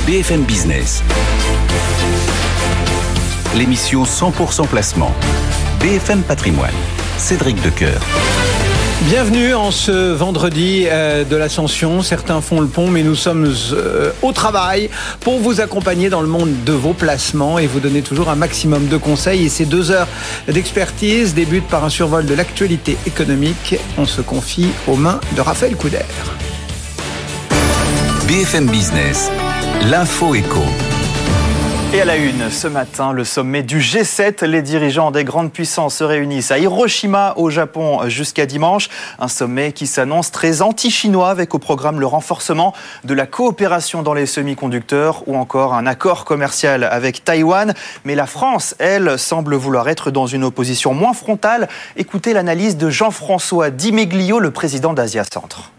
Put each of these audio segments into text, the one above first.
BFM Business. L'émission 100% placement. BFM Patrimoine. Cédric Decoeur. Bienvenue en ce vendredi de l'Ascension. Certains font le pont, mais nous sommes au travail pour vous accompagner dans le monde de vos placements et vous donner toujours un maximum de conseils. Et ces 2 heures d'expertise débutent par un survol de l'actualité économique. On se confie aux mains de Raphaël Couder. BFM Business, l'info éco. Et à la une, ce matin, le sommet du G7. Les dirigeants des grandes puissances se réunissent à Hiroshima, au Japon, jusqu'à dimanche. Un sommet qui s'annonce très anti-chinois, avec au programme le renforcement de la coopération dans les semi-conducteurs ou encore un accord commercial avec Taïwan. Mais la France, elle, semble vouloir être dans une opposition moins frontale. Écoutez l'analyse de Jean-François Di Meglio, le président d'Asia Centre.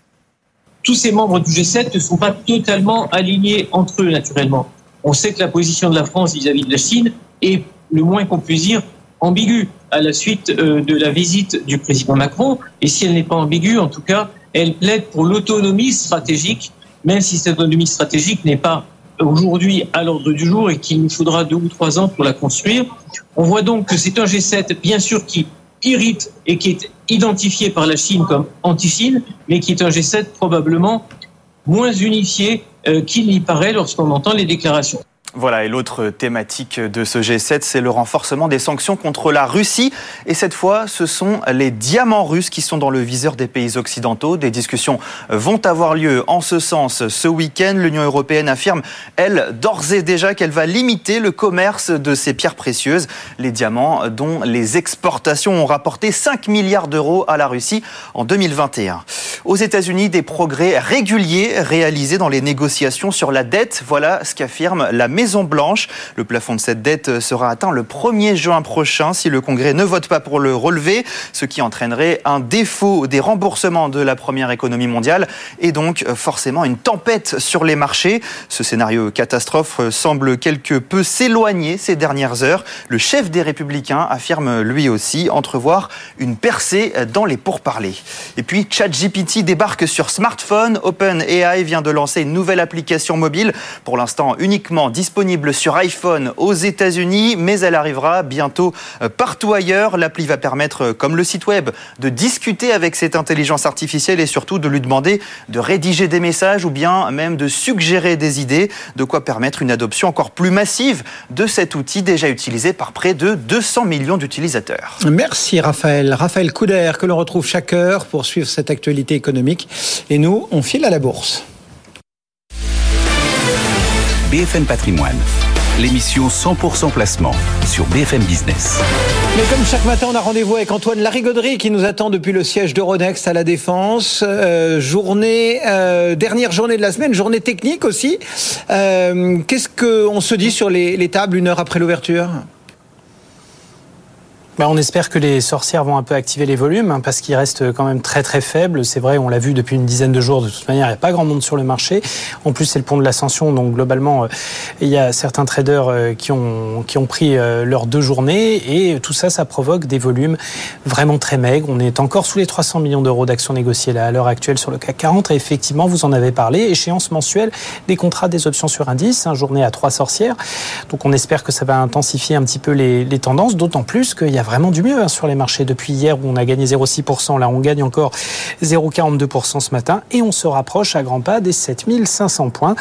Tous ces membres du G7 ne sont pas totalement alignés entre eux, naturellement. On sait que la position de la France vis-à-vis de la Chine est, le moins qu'on puisse dire, ambiguë à la suite de la visite du président Macron. Et si elle n'est pas ambiguë, en tout cas, elle plaide pour l'autonomie stratégique, même si cette autonomie stratégique n'est pas aujourd'hui à l'ordre du jour et qu'il nous faudra 2 ou 3 ans pour la construire. On voit donc que c'est un G7, bien sûr, qui irrite et qui est identifié par la Chine comme anti-Chine, mais qui est un G7 probablement moins unifié qu'il n'y paraît lorsqu'on entend les déclarations. Voilà, et l'autre thématique de ce G7, c'est le renforcement des sanctions contre la Russie. Et cette fois, ce sont les diamants russes qui sont dans le viseur des pays occidentaux. Des discussions vont avoir lieu en ce sens ce week-end. L'Union européenne affirme, elle, d'ores et déjà qu'elle va limiter le commerce de ces pierres précieuses. Les diamants dont les exportations ont rapporté 5 milliards d'euros à la Russie en 2021. Aux États-Unis, des progrès réguliers réalisés dans les négociations sur la dette. Voilà ce qu'affirme la Maison-Blanche. Le plafond de cette dette sera atteint le 1er juin prochain si le Congrès ne vote pas pour le relever, ce qui entraînerait un défaut des remboursements de la première économie mondiale et donc forcément une tempête sur les marchés. Ce scénario catastrophe semble quelque peu s'éloigner ces dernières heures. Le chef des Républicains affirme lui aussi entrevoir une percée dans les pourparlers. Et puis ChatGPT débarque sur smartphone. OpenAI vient de lancer une nouvelle application mobile, pour l'instant uniquement disponible sur iPhone aux États-Unis, mais elle arrivera bientôt partout ailleurs. L'appli va permettre, comme le site web, de discuter avec cette intelligence artificielle et surtout de lui demander de rédiger des messages ou bien même de suggérer des idées, de quoi permettre une adoption encore plus massive de cet outil déjà utilisé par près de 200 millions d'utilisateurs. Merci Raphaël. Raphaël Couder, que l'on retrouve chaque heure pour suivre cette actualité économique. Et nous, on file à la bourse. BFM Patrimoine, l'émission 100% placement sur BFM Business. Mais comme chaque matin, on a rendez-vous avec Antoine Larigauderie qui nous attend depuis le siège d'Euronext à La Défense. Dernière journée de la semaine, journée technique aussi. Qu'est-ce qu'on se dit sur les tables 1 heure après l'ouverture ? On espère que les sorcières vont un peu activer les volumes parce qu'ils restent quand même très très faibles. C'est vrai, on l'a vu depuis une dizaine de jours. De toute manière, il n'y a pas grand monde sur le marché. En plus, c'est le pont de l'Ascension. Donc globalement, il y a certains traders qui ont pris leurs 2 journées. Et tout ça, ça provoque des volumes vraiment très maigres. On est encore sous les 300 millions d'euros d'actions négociées là, à l'heure actuelle sur le CAC 40. Et effectivement, vous en avez parlé, échéance mensuelle des contrats des options sur indice, journée à 3 sorcières. Donc on espère que ça va intensifier un petit peu les tendances, d'autant plus qu'il y a vraiment du mieux sur les marchés. Depuis hier où on a gagné 0,6%, là on gagne encore 0,42% ce matin et on se rapproche à grands pas des 7500 points.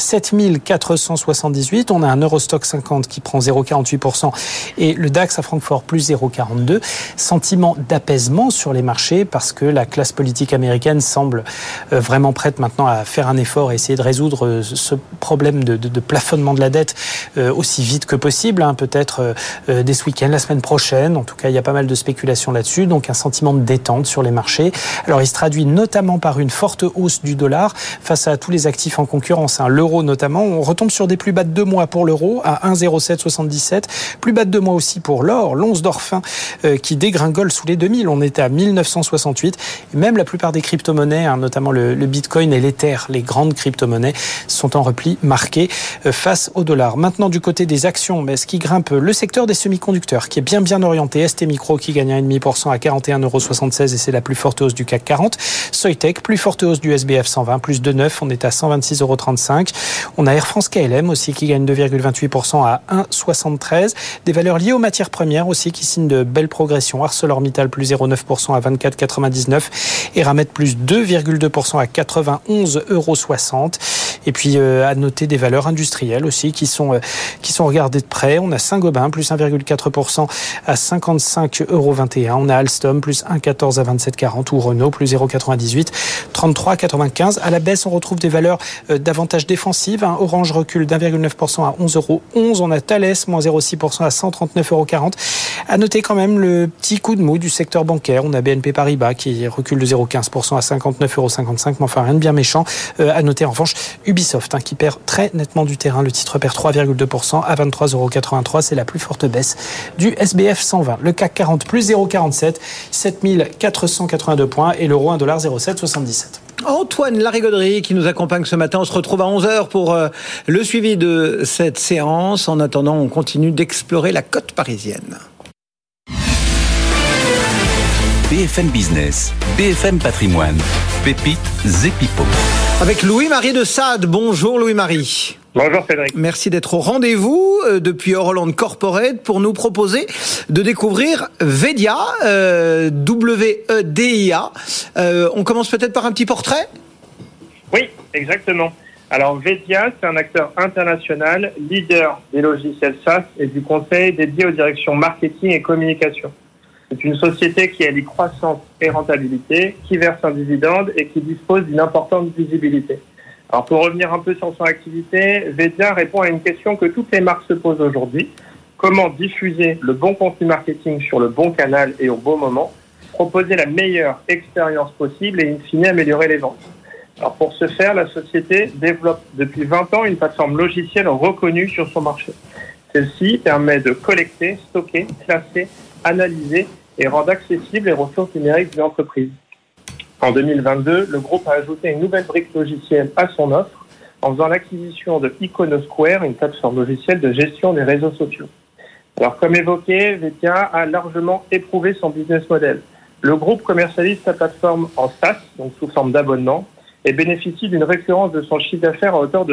7478, on a un Eurostock 50 qui prend 0,48% et le DAX à Francfort plus 0,42. Sentiment d'apaisement sur les marchés parce que la classe politique américaine semble vraiment prête maintenant à faire un effort et essayer de résoudre ce problème de plafonnement de la dette aussi vite que possible, peut-être dès ce week-end, la semaine prochaine. En tout cas, il y a pas mal de spéculations là-dessus, donc un sentiment de détente sur les marchés. Alors, il se traduit notamment par une forte hausse du dollar face à tous les actifs en concurrence. L'euro notamment, on retombe sur des plus bas de 2 mois pour l'euro à 1,0777. Plus bas de 2 mois aussi pour l'or, l'once d'or fin qui dégringole sous les 2000. On était à 1968. Et même la plupart des crypto-monnaies, notamment le Bitcoin et l'Ether, les grandes crypto-monnaies, sont en repli marqué face au dollar. Maintenant, du côté des actions, mais ce qui grimpe, le secteur des semi-conducteurs qui est bien orienté. ST Micro qui gagne 1,5% à 41,76 € et c'est la plus forte hausse du CAC 40. 0,40. Soitec, plus forte hausse du SBF 120, plus 2,9. On est à 126,35 €. On a Air France KLM aussi qui gagne 2,28% à 1,73. Des valeurs liées aux matières premières aussi qui signent de belles progressions. ArcelorMittal plus 0,9% à 24,99. Eramet plus 2,2% à 91,60 €. Et puis à noter des valeurs industrielles aussi qui sont regardées de près. On a Saint-Gobain plus 1,4% à 55,21 €. On a Alstom plus 1,14 à 27,40 ou Renault plus 0,98, 33,95. À la baisse, on retrouve des valeurs davantage défensives. Orange recule d'1,9% à 11,11 €. On a Thales moins 0,6% à 139,40 €. À noter quand même le petit coup de mou du secteur bancaire. On a BNP Paribas qui recule de 0,15% à 59,55 €, mais enfin rien de bien méchant. À noter en revanche Ubisoft qui perd très nettement du terrain. Le titre perd 3,2% à 23,83 €. C'est la plus forte baisse du SBF 120. Le CAC 40 plus 0,47, 7482 points et l'euro 1,0777 $. Antoine Larigauderie qui nous accompagne ce matin. On se retrouve à 11h pour le suivi de cette séance. En attendant, on continue d'explorer la côte parisienne. BFM Business, BFM Patrimoine, Pépites et Pipo. Avec Louis-Marie de Sade. Bonjour Louis-Marie. Bonjour Cédric. Merci d'être au rendez-vous depuis Euroland Corporate pour nous proposer de découvrir Vedia, WEDIA. On commence peut-être par un petit portrait ? Oui, exactement. Alors Vedia, c'est un acteur international, leader des logiciels SaaS et du conseil dédié aux directions marketing et communication. C'est une société qui allie croissance et rentabilité, qui verse un dividende et qui dispose d'une importante visibilité. Alors pour revenir un peu sur son activité, Vedia répond à une question que toutes les marques se posent aujourd'hui. Comment diffuser le bon contenu marketing sur le bon canal et au bon moment, proposer la meilleure expérience possible et in fine améliorer les ventes. Alors pour ce faire, la société développe depuis 20 ans une plateforme logicielle reconnue sur son marché. Celle-ci permet de collecter, stocker, classer, analyser et rendre accessibles les ressources numériques d'une entreprise. En 2022, le groupe a ajouté une nouvelle brique logicielle à son offre en faisant l'acquisition de Iconosquare, une plateforme logicielle de gestion des réseaux sociaux. Alors comme évoqué, Vedia a largement éprouvé son business model. Le groupe commercialise sa plateforme en SaaS, donc sous forme d'abonnement, et bénéficie d'une récurrence de son chiffre d'affaires à hauteur de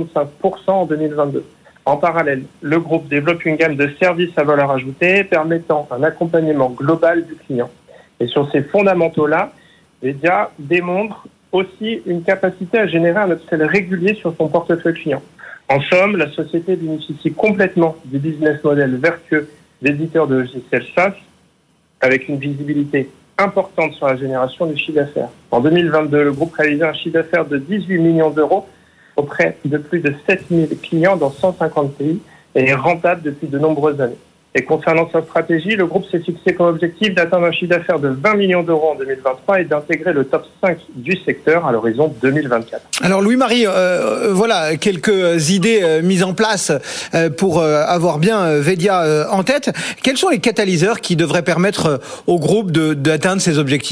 65% en 2022. En parallèle, le groupe développe une gamme de services à valeur ajoutée permettant un accompagnement global du client. Et sur ces fondamentaux-là, Vedia démontre aussi une capacité à générer un upsell régulier sur son portefeuille client. En somme, la société bénéficie complètement du business model vertueux d'éditeurs de logiciels SaaS avec une visibilité importante sur la génération du chiffre d'affaires. En 2022, le groupe réalisait un chiffre d'affaires de 18 millions d'euros auprès de plus de 7000 clients dans 150 pays et est rentable depuis de nombreuses années. Et concernant sa stratégie, le groupe s'est fixé comme objectif d'atteindre un chiffre d'affaires de 20 millions d'euros en 2023 et d'intégrer le top 5 du secteur à l'horizon 2024. Alors Louis-Marie, voilà quelques idées mises en place pour avoir bien Vedia en tête. Quels sont les catalyseurs qui devraient permettre au groupe d'atteindre ses objectifs ?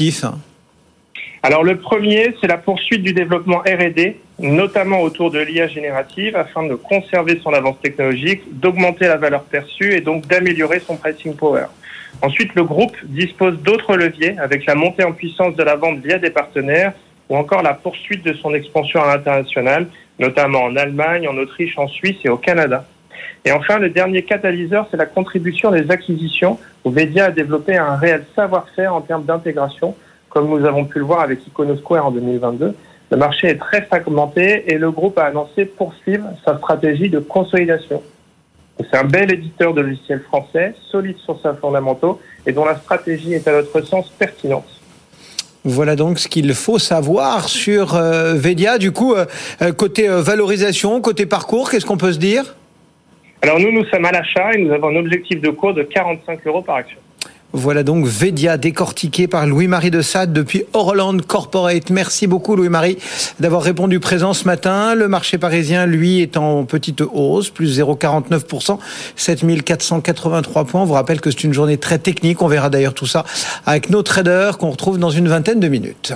Alors le premier, c'est la poursuite du développement R&D, notamment autour de l'IA générative, afin de conserver son avance technologique, d'augmenter la valeur perçue et donc d'améliorer son pricing power. Ensuite, le groupe dispose d'autres leviers avec la montée en puissance de la vente via des partenaires ou encore la poursuite de son expansion à l'international, notamment en Allemagne, en Autriche, en Suisse et au Canada. Et enfin, le dernier catalyseur, c'est la contribution des acquisitions, où Vedia a développé un réel savoir-faire en termes d'intégration, comme nous avons pu le voir avec Iconosquare en 2022. Le marché est très fragmenté et le groupe a annoncé poursuivre sa stratégie de consolidation. C'est un bel éditeur de logiciels français, solide sur ses fondamentaux et dont la stratégie est à notre sens pertinente. Voilà donc ce qu'il faut savoir sur Vedia. Du coup, côté valorisation, côté parcours, qu'est-ce qu'on peut se dire ? Alors nous sommes à l'achat et nous avons un objectif de cours de 45 € par action. Voilà donc Vedia décortiqué par Louis-Marie de Sade depuis Euroland Corporate. Merci beaucoup Louis-Marie d'avoir répondu présent ce matin. Le marché parisien, lui, est en petite hausse, plus 0,49%, 7483 points. On vous rappelle que c'est une journée très technique. On verra d'ailleurs tout ça avec nos traders qu'on retrouve dans une vingtaine de minutes.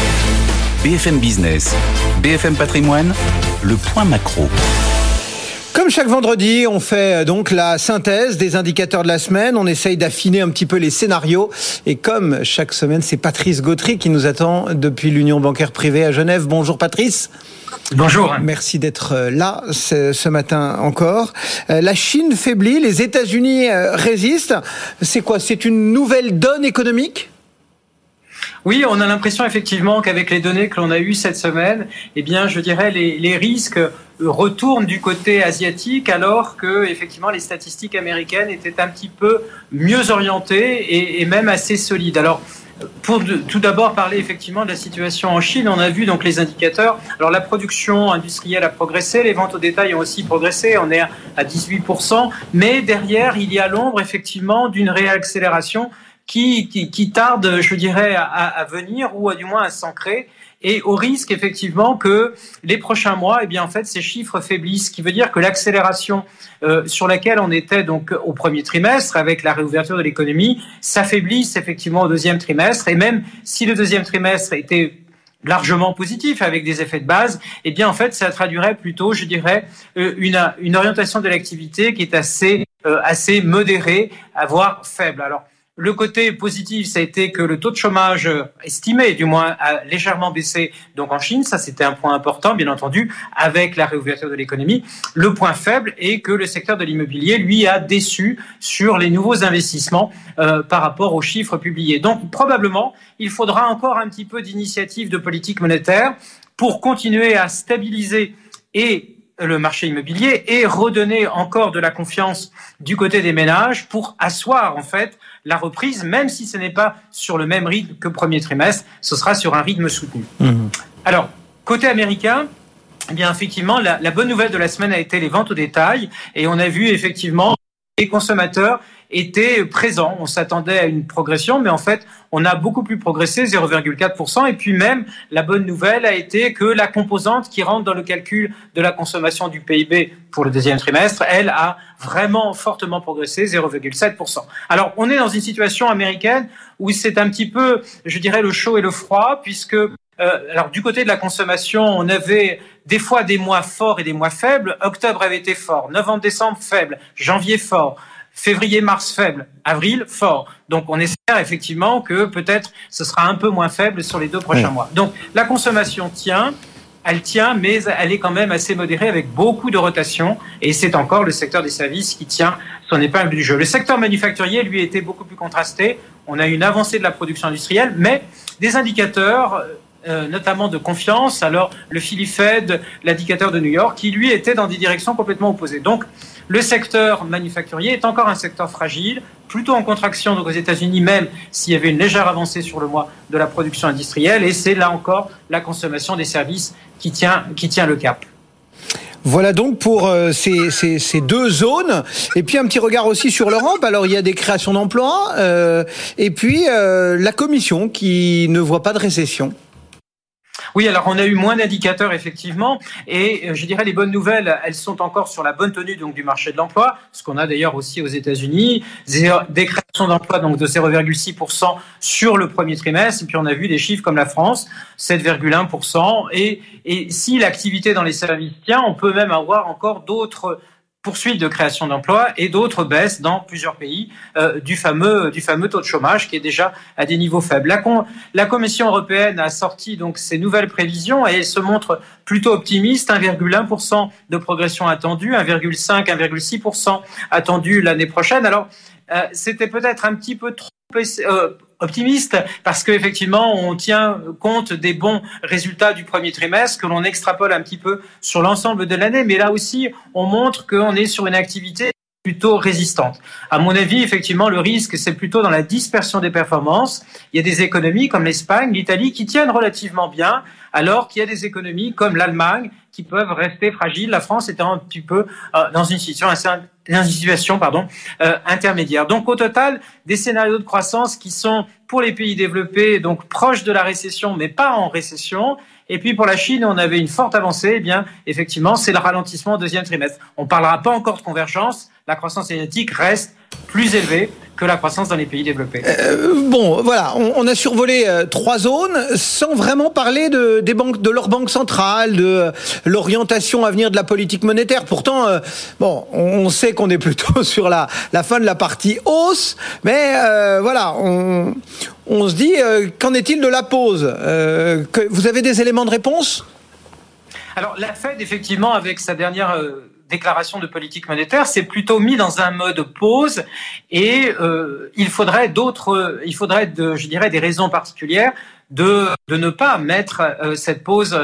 BFM Business, BFM Patrimoine, le point macro. Comme chaque vendredi, on fait donc la synthèse des indicateurs de la semaine. On essaye d'affiner un petit peu les scénarios. Et comme chaque semaine, c'est Patrice Gautry qui nous attend depuis l'Union bancaire privée à Genève. Bonjour Patrice. Bonjour. Merci d'être là ce matin encore. La Chine faiblit, les États-Unis résistent. C'est quoi? C'est une nouvelle donne économique? Oui, on a l'impression effectivement qu'avec les données que l'on a eues cette semaine, eh bien, je dirais les risques retournent du côté asiatique, alors que effectivement les statistiques américaines étaient un petit peu mieux orientées et même assez solides. Alors, pour tout d'abord parler effectivement de la situation en Chine, on a vu donc les indicateurs. Alors la production industrielle a progressé, les ventes au détail ont aussi progressé, on est à 18%, mais derrière il y a l'ombre effectivement d'une réaccélération qui tarde, je dirais, à venir ou à du moins à s'ancrer, et au risque effectivement que les prochains mois, eh bien en fait, ces chiffres faiblissent, ce qui veut dire que l'accélération sur laquelle on était donc au premier trimestre avec la réouverture de l'économie s'affaiblisse effectivement au deuxième trimestre, et même si le deuxième trimestre était largement positif avec des effets de base, eh bien en fait ça traduirait plutôt, je dirais, une orientation de l'activité qui est assez modérée, voire faible. Alors le côté positif, ça a été que le taux de chômage estimé, du moins, a légèrement baissé. Donc en Chine, ça c'était un point important, bien entendu, avec la réouverture de l'économie. Le point faible est que le secteur de l'immobilier, lui, a déçu sur les nouveaux investissements par rapport aux chiffres publiés. Donc probablement, il faudra encore un petit peu d'initiative de politique monétaire pour continuer à stabiliser le marché immobilier et redonner encore de la confiance du côté des ménages pour asseoir en fait la reprise, même si ce n'est pas sur le même rythme que premier trimestre, ce sera sur un rythme soutenu. Alors, côté américain, eh bien effectivement, la bonne nouvelle de la semaine a été les ventes au détail, et on a vu effectivement les consommateurs étaient présents. On s'attendait à une progression, mais en fait, on a beaucoup plus progressé, 0,4%. Et puis même, la bonne nouvelle a été que la composante qui rentre dans le calcul de la consommation du PIB pour le deuxième trimestre, elle a vraiment fortement progressé, 0,7%. Alors, on est dans une situation américaine où c'est un petit peu, je dirais, le chaud et le froid, puisque alors du côté de la consommation, on avait des fois des mois forts et des mois faibles. Octobre avait été fort, novembre, décembre faible, janvier fort, février, mars faible, avril fort. Donc on espère effectivement que peut-être ce sera un peu moins faible sur les 2 prochains mois. Donc la consommation tient, mais elle est quand même assez modérée avec beaucoup de rotation, et c'est encore le secteur des services qui tient son épingle du jeu. Le secteur manufacturier, lui, était beaucoup plus contrasté. On a une avancée de la production industrielle, mais des indicateurs notamment de confiance, alors le Philly Fed, l'indicateur de New York, qui lui était dans des directions complètement opposées. Donc le secteur manufacturier est encore un secteur fragile, plutôt en contraction donc aux États-Unis, même s'il y avait une légère avancée sur le mois de la production industrielle, et c'est là encore la consommation des services qui tient le cap. Voilà donc pour ces 2 zones. Et puis un petit regard aussi sur l'Europe. Alors il y a des créations d'emplois et puis la Commission qui ne voit pas de récession. Oui, alors on a eu moins d'indicateurs effectivement, et je dirais les bonnes nouvelles, elles sont encore sur la bonne tenue donc du marché de l'emploi, ce qu'on a d'ailleurs aussi aux États-Unis, des créations d'emplois donc de 0,6% sur le premier trimestre, et puis on a vu des chiffres comme la France, 7,1%, et si l'activité dans les services tient, on peut même avoir encore d'autres poursuite de création d'emplois et d'autres baisses dans plusieurs pays du fameux taux de chômage qui est déjà à des niveaux faibles. La Commission européenne a sorti donc ses nouvelles prévisions et elle se montre plutôt optimiste, 1,1% de progression attendue, 1,5, 1,6% attendu l'année prochaine. Alors c'était peut-être un petit peu trop optimiste parce qu'effectivement on tient compte des bons résultats du premier trimestre que l'on extrapole un petit peu sur l'ensemble de l'année, mais là aussi on montre qu'on est sur une activité plutôt résistante. À mon avis, effectivement, le risque, c'est plutôt dans la dispersion des performances. Il y a des économies comme l'Espagne, l'Italie qui tiennent relativement bien, alors qu'il y a des économies comme l'Allemagne qui peuvent rester fragiles. La France est un petit peu dans une situation intermédiaire. Donc au total, des scénarios de croissance qui sont pour les pays développés donc proches de la récession, mais pas en récession. Et puis pour la Chine, on avait une forte avancée. Eh bien, effectivement, c'est le ralentissement au deuxième trimestre. On ne parlera pas encore de convergence. La croissance asiatique reste plus élevée que la croissance dans les pays développés. Bon, voilà, on a survolé 3 zones sans vraiment parler des banques, de leurs banques centrales, de l'orientation à venir de la politique monétaire. Pourtant, bon, on sait qu'on est plutôt sur la fin de la partie hausse, mais voilà, on se dit, qu'en est-il de la pause ? Vous avez des éléments de réponse ? Alors, la Fed, effectivement, avec sa dernière déclaration de politique monétaire, s'est plutôt mis dans un mode pause et il faudrait je dirais, des raisons particulières de ne pas mettre cette pause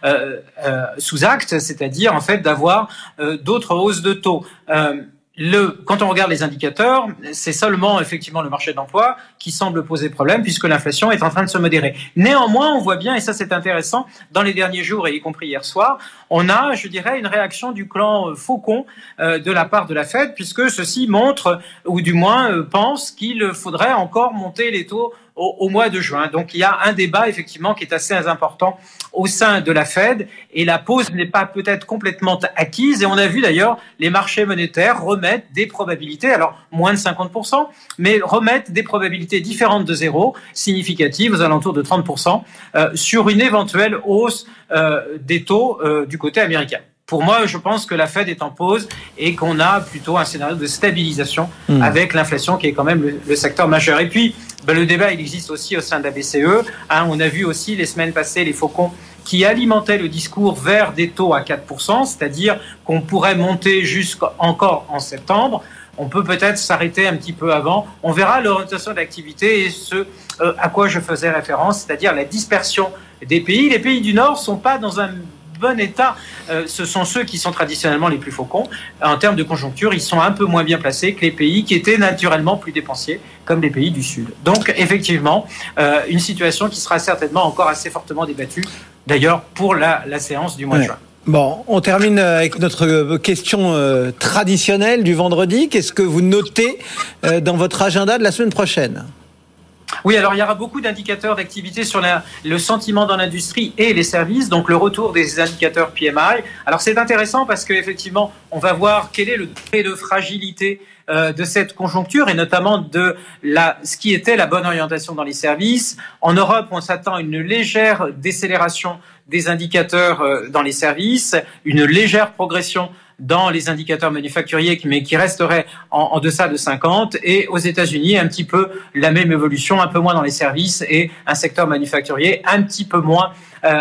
sous acte, c'est-à-dire en fait d'avoir d'autres hausses de taux. Quand on regarde les indicateurs, c'est seulement effectivement le marché de l'emploi qui semble poser problème puisque l'inflation est en train de se modérer. Néanmoins, on voit bien, et ça c'est intéressant, dans les derniers jours et y compris hier soir, on a, je dirais, une réaction du clan Faucon de la part de la Fed puisque ceux-ci montrent, ou du moins pensent qu'il faudrait encore monter les taux au mois de juin. Donc il y a un débat effectivement qui est assez important au sein de la Fed et la pause n'est pas peut-être complètement acquise et on a vu d'ailleurs les marchés monétaires remettre des probabilités, alors moins de 50%, mais remettre des probabilités différentes de zéro, significatives aux alentours de 30% sur une éventuelle hausse des taux du côté américain. Pour moi, je pense que la Fed est en pause et qu'on a plutôt un scénario de stabilisation avec l'inflation qui est quand même le secteur majeur. Et puis, le débat, il existe aussi au sein de la BCE. On a vu aussi les semaines passées les faucons qui alimentaient le discours vers des taux à 4%, c'est-à-dire qu'on pourrait monter jusqu'encore en septembre. On peut peut-être s'arrêter un petit peu avant. On verra l'orientation de l'activité et ce à quoi je faisais référence, c'est-à-dire la dispersion des pays. Les pays du Nord ne sont pas dans un bon état, ce sont ceux qui sont traditionnellement les plus faucons. En termes de conjoncture, ils sont un peu moins bien placés que les pays qui étaient naturellement plus dépensiers, comme les pays du Sud. Donc, effectivement, une situation qui sera certainement encore assez fortement débattue, d'ailleurs, pour la séance du mois de juin. Bon, on termine avec notre question traditionnelle du vendredi. Qu'est-ce que vous notez dans votre agenda de la semaine prochaine ? Oui, alors il y aura beaucoup d'indicateurs d'activité sur le sentiment dans l'industrie et les services, donc le retour des indicateurs PMI. Alors c'est intéressant parce qu'effectivement, on va voir quel est le degré de fragilité de cette conjoncture et notamment de ce qui était la bonne orientation dans les services. En Europe, on s'attend à une légère décélération des indicateurs dans les services, une légère progression dans les indicateurs manufacturiers, mais qui resteraient en deçà de 50. Et aux États-Unis, un petit peu la même évolution, un peu moins dans les services et un secteur manufacturier un petit peu moins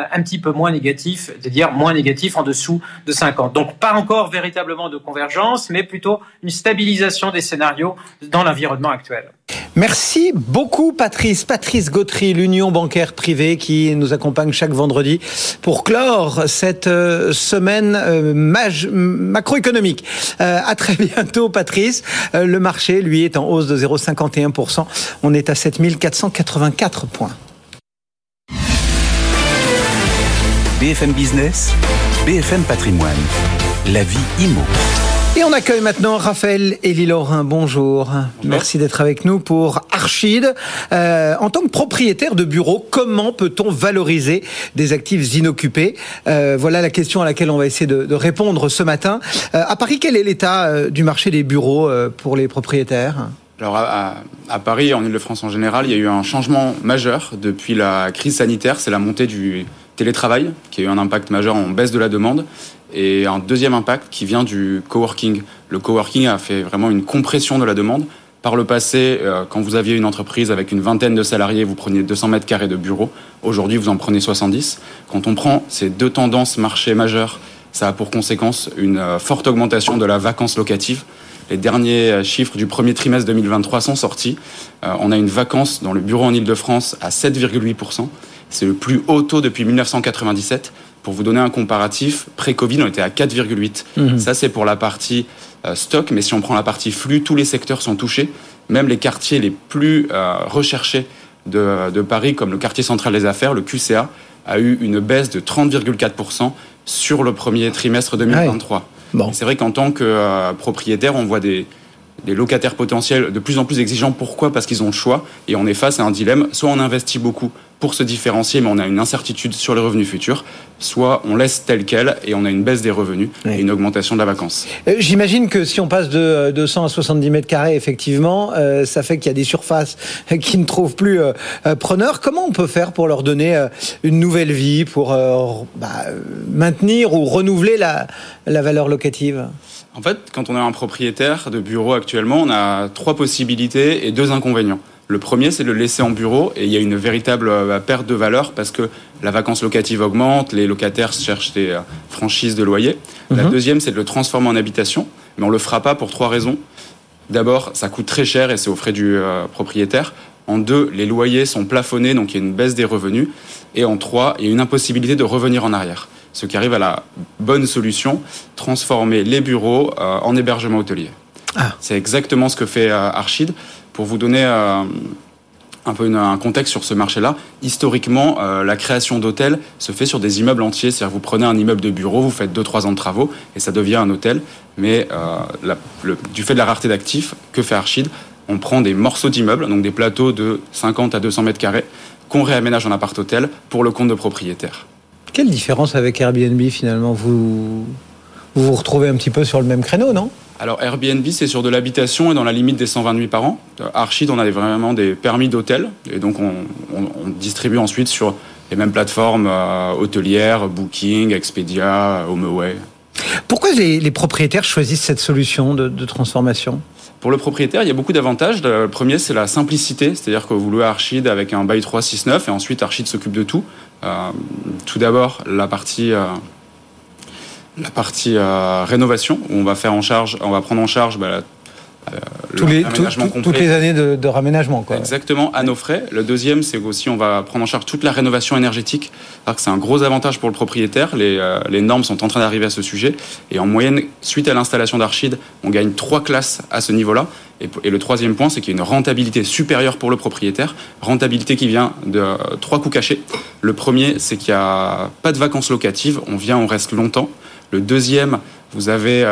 négatif, c'est-à-dire moins négatif en dessous de 50. Donc pas encore véritablement de convergence, mais plutôt une stabilisation des scénarios dans l'environnement actuel. Merci beaucoup Patrice. Patrice Gautry, l'Union bancaire privée qui nous accompagne chaque vendredi pour clore cette semaine macroéconomique. À très bientôt Patrice. Le marché, lui, est en hausse de 0,51%. On est à 7484 points. BFM Business, BFM Patrimoine, la vie IMO. Et on accueille maintenant Raphaël Elie-Laurin. Bonjour. Merci d'être avec nous pour Archid. En tant que propriétaire de bureau, comment peut-on valoriser des actifs inoccupés ? Voilà la question à laquelle on va essayer de répondre ce matin. À Paris, quel est l'état du marché des bureaux pour les propriétaires ? Alors à Paris et en Ile-de-France en général, il y a eu un changement majeur depuis la crise sanitaire. C'est la montée du télétravail qui a eu un impact majeur en baisse de la demande. Et un deuxième impact qui vient du coworking. Le coworking a fait vraiment une compression de la demande. Par le passé, quand vous aviez une entreprise avec une vingtaine de salariés, vous preniez 200 mètres carrés de bureau. Aujourd'hui, vous en prenez 70. Quand on prend ces deux tendances marché majeures, ça a pour conséquence une forte augmentation de la vacance locative. Les derniers chiffres du premier trimestre 2023 sont sortis. On a une vacance dans le bureau en Ile-de-France à 7,8%. C'est le plus haut taux depuis 1997. Pour vous donner un comparatif, pré-Covid, on était à 4,8. Ça, c'est pour la partie stock. Mais si on prend la partie flux, tous les secteurs sont touchés. Même les quartiers les plus recherchés de Paris, comme le quartier central des affaires, le QCA, a eu une baisse de 30,4% sur le premier trimestre 2023. Bon. C'est vrai qu'en tant que propriétaire, on voit des des locataires potentiels de plus en plus exigeants. Pourquoi ? Parce qu'ils ont le choix et on est face à un dilemme. Soit on investit beaucoup pour se différencier, mais on a une incertitude sur les revenus futurs, soit on laisse tel quel et on a une baisse des revenus et une augmentation de la vacance. J'imagine que si on passe de 200 à 70 mètres carrés, effectivement, ça fait qu'il y a des surfaces qui ne trouvent plus preneurs. Comment on peut faire pour leur donner une nouvelle vie, pour maintenir ou renouveler la valeur locative ? En fait, quand on est un propriétaire de bureau actuellement, on a 3 possibilités et 2 inconvénients. Le premier, c'est de le laisser en bureau et il y a une véritable perte de valeur parce que la vacance locative augmente, les locataires cherchent des franchises de loyer. La deuxième, c'est de le transformer en habitation, mais on ne le fera pas pour 3 raisons. D'abord, ça coûte très cher et c'est aux frais du propriétaire. En 2, les loyers sont plafonnés, donc il y a une baisse des revenus. Et en 3, il y a une impossibilité de revenir en arrière. Ce qui arrive à la bonne solution, transformer les bureaux en hébergement hôtelier. C'est exactement ce que fait Archid. Pour vous donner un peu un contexte sur ce marché-là, historiquement, la création d'hôtels se fait sur des immeubles entiers. C'est-à-dire vous prenez un immeuble de bureau, vous faites 2-3 ans de travaux et ça devient un hôtel. Mais du fait de la rareté d'actifs, que fait Archid ? On prend des morceaux d'immeubles, donc des plateaux de 50 à 200 mètres carrés, qu'on réaménage en appart-hôtel pour le compte de propriétaires. Quelle différence avec Airbnb finalement ? Vous vous retrouvez un petit peu sur le même créneau, non ? Alors Airbnb, c'est sur de l'habitation et dans la limite des 120 nuits par an. Archid, on a vraiment des permis d'hôtel et donc on distribue ensuite sur les mêmes plateformes hôtelières, Booking, Expedia, HomeAway. Pourquoi les propriétaires choisissent cette solution de transformation ? Pour le propriétaire, il y a beaucoup d'avantages. Le premier, c'est la simplicité, c'est-à-dire que vous louez Archid avec un bail 369 et ensuite Archid s'occupe de tout. Tout d'abord, la partie rénovation, où on va prendre en charge toutes les années de raménagement, quoi. Exactement, à nos frais. Le deuxième, c'est aussi on va prendre en charge toute la rénovation énergétique. Alors que c'est un gros avantage pour le propriétaire. Les normes sont en train d'arriver à ce sujet. Et en moyenne, suite à l'installation d'Archid, on gagne 3 classes à ce niveau-là. Et le troisième point, c'est qu'il y a une rentabilité supérieure pour le propriétaire. Rentabilité qui vient de 3 coups cachés. Le premier, c'est qu'il n'y a pas de vacances locatives. On vient, on reste longtemps. Le deuxième, vous avez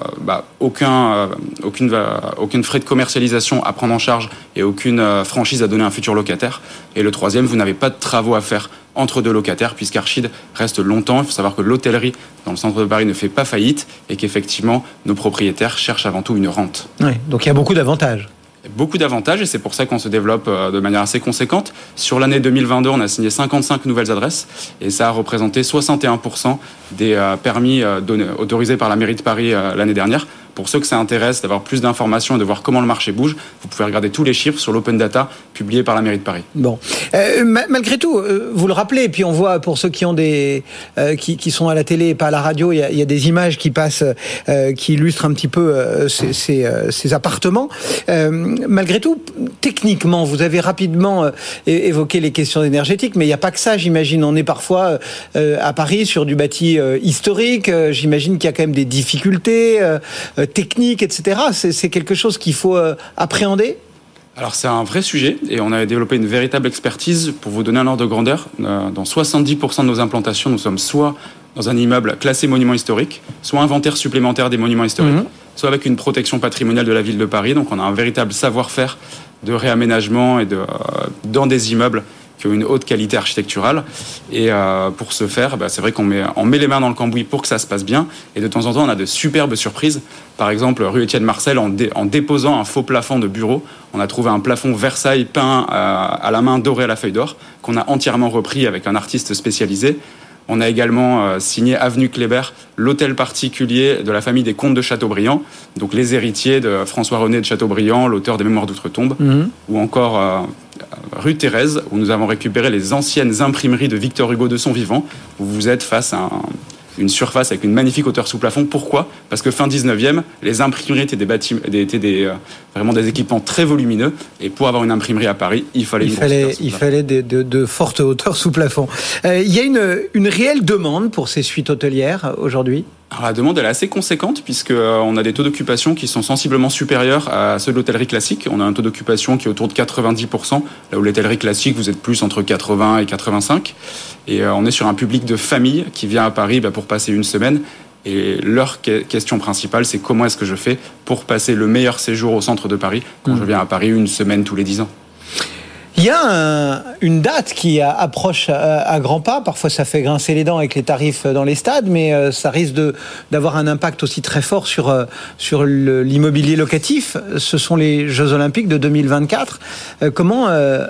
aucune frais de commercialisation à prendre en charge et aucune franchise à donner à un futur locataire. Et le troisième, vous n'avez pas de travaux à faire entre 2 locataires puisqu'Archid reste longtemps. Il faut savoir que l'hôtellerie dans le centre de Paris ne fait pas faillite et qu'effectivement, nos propriétaires cherchent avant tout une rente. Oui, donc il y a beaucoup d'avantages. Beaucoup d'avantages et c'est pour ça qu'on se développe de manière assez conséquente. Sur l'année 2022, on a signé 55 nouvelles adresses et ça a représenté 61% des permis autorisés par la mairie de Paris l'année dernière. Pour ceux que ça intéresse d'avoir plus d'informations et de voir comment le marché bouge, vous pouvez regarder tous les chiffres sur l'Open Data publié par la mairie de Paris. Bon, malgré tout, vous le rappelez, et puis on voit pour ceux qui ont qui sont à la télé et pas à la radio, il y a des images qui passent, qui illustrent un petit peu ces appartements. Malgré tout, techniquement, vous avez rapidement évoqué les questions énergétiques, mais il n'y a pas que ça, j'imagine. On est parfois à Paris sur du bâti historique. J'imagine qu'il y a quand même des difficultés techniques, etc. C'est quelque chose qu'il faut appréhender ? Alors c'est un vrai sujet et on a développé une véritable expertise. Pour vous donner un ordre de grandeur, dans 70% de nos implantations, nous sommes soit dans un immeuble classé monument historique, soit inventaire supplémentaire des monuments historiques, soit avec une protection patrimoniale de la ville de Paris. Donc on a un véritable savoir-faire de réaménagement et dans des immeubles qui ont une haute qualité architecturale. Et pour ce faire, c'est vrai qu'on met les mains dans le cambouis pour que ça se passe bien. Et de temps en temps, on a de superbes surprises. Par exemple, rue Étienne Marcel, en déposant un faux plafond de bureau, on a trouvé un plafond Versailles peint à la main doré à la feuille d'or, qu'on a entièrement repris avec un artiste spécialisé. On a également signé Avenue Kléber, l'hôtel particulier de la famille des comtes de Chateaubriand, donc les héritiers de François-René de Chateaubriand, l'auteur des Mémoires d'Outre-Tombe, ou encore rue Thérèse, où nous avons récupéré les anciennes imprimeries de Victor Hugo de son vivant, où vous êtes face à une surface avec une magnifique hauteur sous plafond. Pourquoi ? Parce que fin 19e, les imprimeries étaient vraiment des équipements très volumineux. Et pour avoir une imprimerie à Paris, il fallait de fortes hauteurs sous plafond. Il y a une réelle demande pour ces suites hôtelières aujourd'hui ? Alors la demande elle est assez conséquente puisqu'on a des taux d'occupation qui sont sensiblement supérieurs à ceux de l'hôtellerie classique. On a un taux d'occupation qui est autour de 90%, là où l'hôtellerie classique vous êtes plus entre 80 et 85. Et on est sur un public de famille qui vient à Paris pour passer une semaine Et leur question principale, c'est comment est-ce que je fais pour passer le meilleur séjour au centre de Paris quand je viens à Paris une semaine tous les 10 ans. Il y a une date qui approche à grands pas. Parfois, ça fait grincer les dents avec les tarifs dans les stades, mais ça risque d'avoir un impact aussi très fort sur l'immobilier locatif. Ce sont les Jeux Olympiques de 2024. Comment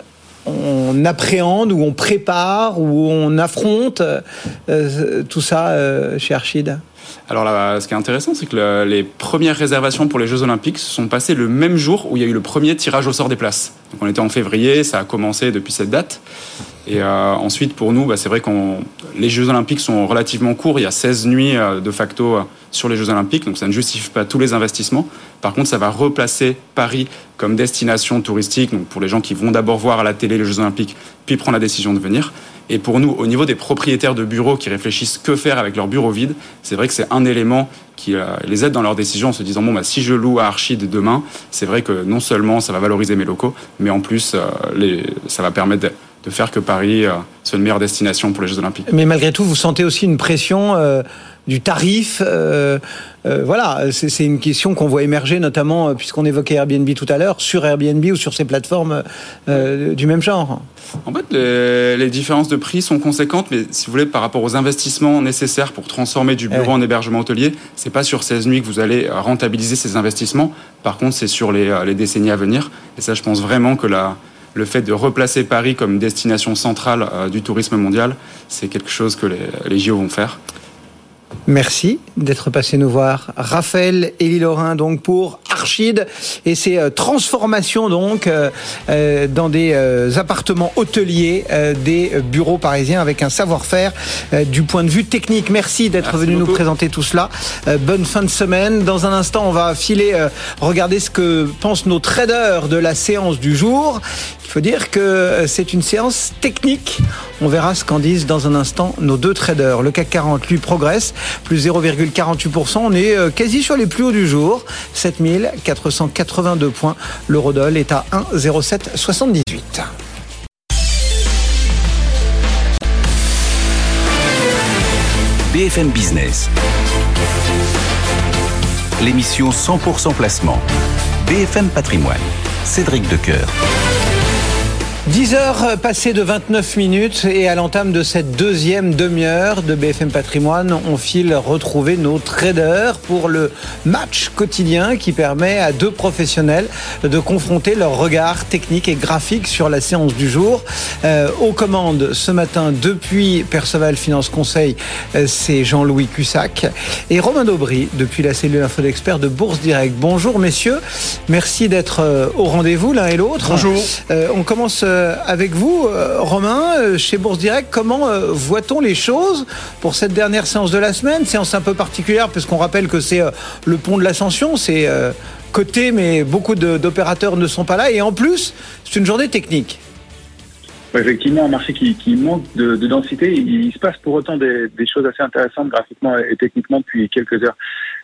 on appréhende, ou on prépare, ou on affronte tout ça chez Archid ? Alors là, ce qui est intéressant, c'est que les premières réservations pour les Jeux Olympiques se sont passées le même jour où il y a eu le premier tirage au sort des places. Donc on était en février, ça a commencé depuis cette date. Et ensuite, pour nous, c'est vrai que les Jeux Olympiques sont relativement courts. Il y a 16 nuits de facto sur les Jeux Olympiques, donc ça ne justifie pas tous les investissements. Par contre, ça va replacer Paris comme destination touristique, donc pour les gens qui vont d'abord voir à la télé les Jeux Olympiques, puis prendre la décision de venir. Et pour nous, au niveau des propriétaires de bureaux qui réfléchissent que faire avec leurs bureaux vides, c'est vrai que c'est un élément qui les aide dans leur décision en se disant si je loue à Archid demain, c'est vrai que non seulement ça va valoriser mes locaux, mais en plus ça va permettre de faire que Paris soit une meilleure destination pour les Jeux Olympiques. Mais malgré tout, vous sentez aussi une pression du tarif. Voilà, c'est une question qu'on voit émerger, notamment puisqu'on évoquait Airbnb tout à l'heure, sur Airbnb ou sur ces plateformes du même genre. En fait, les différences de prix sont conséquentes, mais si vous voulez, par rapport aux investissements nécessaires pour transformer du bureau en hébergement hôtelier, c'est pas sur 16 nuits que vous allez rentabiliser ces investissements. Par contre, c'est sur les décennies à venir. Et ça, je pense vraiment que le fait de replacer Paris comme destination centrale du tourisme mondial, c'est quelque chose que les JO vont faire. Merci d'être passé nous voir. Raphaël Élie-Laurin, donc, pour Archid et ses transformations, donc, dans des appartements hôteliers, des bureaux parisiens avec un savoir-faire du point de vue technique. Merci d'être venu nous présenter tout cela. Bonne fin de semaine. Dans un instant, on va filer, regarder ce que pensent nos traders de la séance du jour. Il faut dire que c'est une séance technique. On verra ce qu'en disent dans un instant nos deux traders. Le CAC 40, lui, progresse, plus 0,48%. On est quasi sur les plus hauts du jour, 7482 points. L'eurodoll est à 1,0778. BFM Business. L'émission 100% placement. BFM Patrimoine. Cédric Decoeur. 10 heures passées de 29 minutes et à l'entame de cette deuxième demi-heure de BFM Patrimoine, on file retrouver nos traders pour le match quotidien qui permet à deux professionnels de confronter leur regard technique et graphique sur la séance du jour. Aux commandes ce matin depuis Perceval Finance Conseil, c'est Jean-Louis Cussac et Romain Daubry depuis la cellule Info d'Experts de Bourse Direct. Bonjour messieurs, merci d'être au rendez-vous l'un et l'autre. Bonjour. On commence avec vous, Romain, chez Bourse Direct. Comment voit-on les choses pour cette dernière séance de la semaine? Séance un peu particulière puisqu'on rappelle que c'est le pont de l'Ascension, c'est coté mais beaucoup d'opérateurs ne sont pas là et en plus c'est une journée technique. Effectivement, un marché qui manque de densité. Il se passe pour autant des choses assez intéressantes graphiquement et techniquement depuis quelques heures.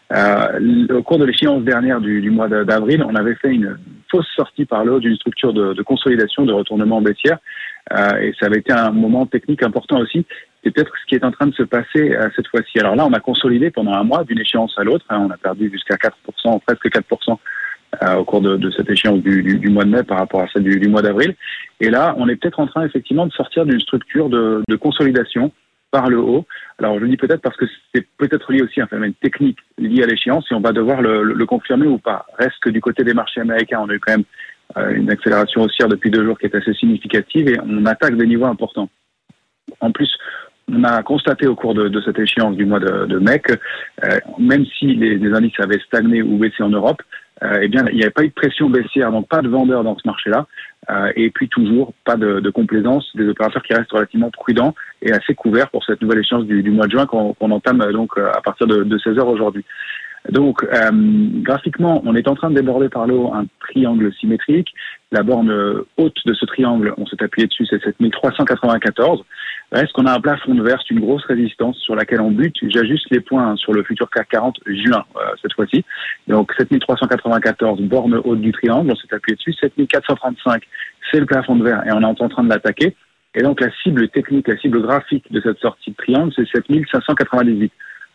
Au cours de l'échéance dernière du mois d'avril, on avait fait une fausse sortie par le haut d'une structure de consolidation, de retournement baissière. Et ça avait été un moment technique important aussi. C'est peut-être ce qui est en train de se passer cette fois-ci. Alors là, on a consolidé pendant un mois d'une échéance à l'autre. On a perdu jusqu'à 4%, presque 4%. Au cours de cette échéance du mois de mai par rapport à celle du mois d'avril. Et là, on est peut-être en train effectivement de sortir d'une structure de consolidation par le haut. Alors je le dis peut-être parce que c'est peut-être lié aussi à un phénomène technique lié à l'échéance et on va devoir le confirmer ou pas. Reste que du côté des marchés américains, on a eu quand même une accélération haussière depuis 2 jours qui est assez significative et on attaque des niveaux importants. En plus, on a constaté au cours de cette échéance du mois de mai que même si les indices avaient stagné ou baissé en Europe, eh bien, il n'y avait pas eu de pression baissière, donc pas de vendeurs dans ce marché-là, et puis toujours pas de complaisance, des opérateurs qui restent relativement prudents et assez couverts pour cette nouvelle échéance du mois de juin qu'on entame donc à partir de 16h aujourd'hui. Donc, graphiquement, on est en train de déborder par le haut un triangle symétrique. La borne haute de ce triangle, on s'est appuyé dessus, c'est 7394. Reste qu'on a un plafond de verre, c'est une grosse résistance sur laquelle on bute. J'ajuste les points sur le futur CAC 40 juin cette fois-ci. Donc 7394, borne haute du triangle, on s'est appuyé dessus. 7435, c'est le plafond de verre et on est en train de l'attaquer. Et donc la cible technique, la cible graphique de cette sortie de triangle, c'est 7598.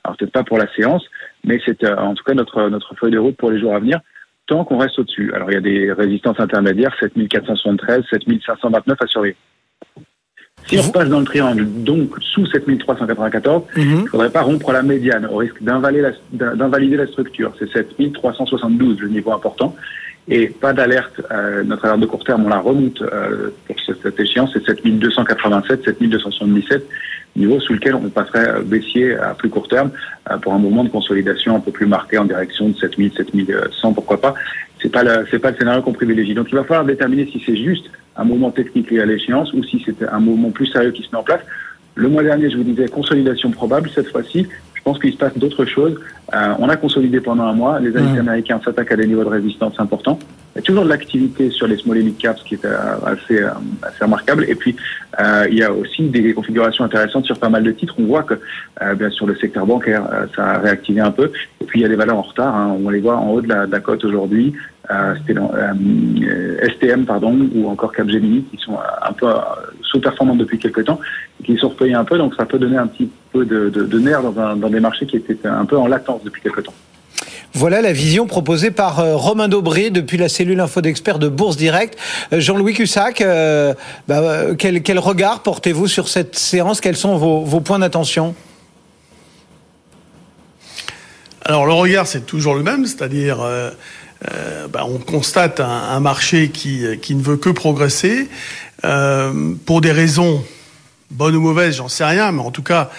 Alors peut-être pas pour la séance, mais c'est en tout cas notre feuille de route pour les jours à venir, tant qu'on reste au-dessus. Alors il y a des résistances intermédiaires, 7473, 7529 à surveiller. Si on passe dans le triangle, donc sous 7394, il ne faudrait pas rompre la médiane au risque d'invalider la structure. C'est 7372, le niveau important. Et pas d'alerte, notre alerte de court terme, on la remonte pour cette échéance, c'est 7287, 7277, niveau sous lequel on passerait baissier à plus court terme pour un mouvement de consolidation un peu plus marqué en direction de 7000, 7100, pourquoi pas. C'est pas le scénario qu'on privilégie. Donc il va falloir déterminer si c'est juste un mouvement technique lié à l'échéance ou si c'est un mouvement plus sérieux qui se met en place. Le mois dernier, je vous disais consolidation probable. Cette fois-ci, je pense qu'il se passe d'autres choses. On a consolidé pendant un mois. Les indices américains s'attaquent à des niveaux de résistance importants. Il y a toujours de l'activité sur les small et mid caps qui est assez remarquable. Et puis, il y a aussi des configurations intéressantes sur pas mal de titres. On voit que, bien sûr, le secteur bancaire, ça a réactivé un peu. Et puis, il y a des valeurs en retard. On les voit en haut de la cote aujourd'hui. C'était STM, ou encore Capgemini, qui sont un peu sous-performantes depuis quelques temps, et qui sont repayés un peu. Donc, ça peut donner un petit peu de nerfs dans des marchés qui étaient un peu en latence depuis quelques temps. Voilà la vision proposée par Romain Dobré depuis la cellule Info d'Experts de Bourse Direct. Jean-Louis Cussac, quel regard portez-vous sur cette séance? Quels sont vos points d'attention? Alors le regard, c'est toujours le même, c'est-à-dire on constate un marché qui ne veut que progresser pour des raisons bonnes ou mauvaises, j'en sais rien, mais en tout cas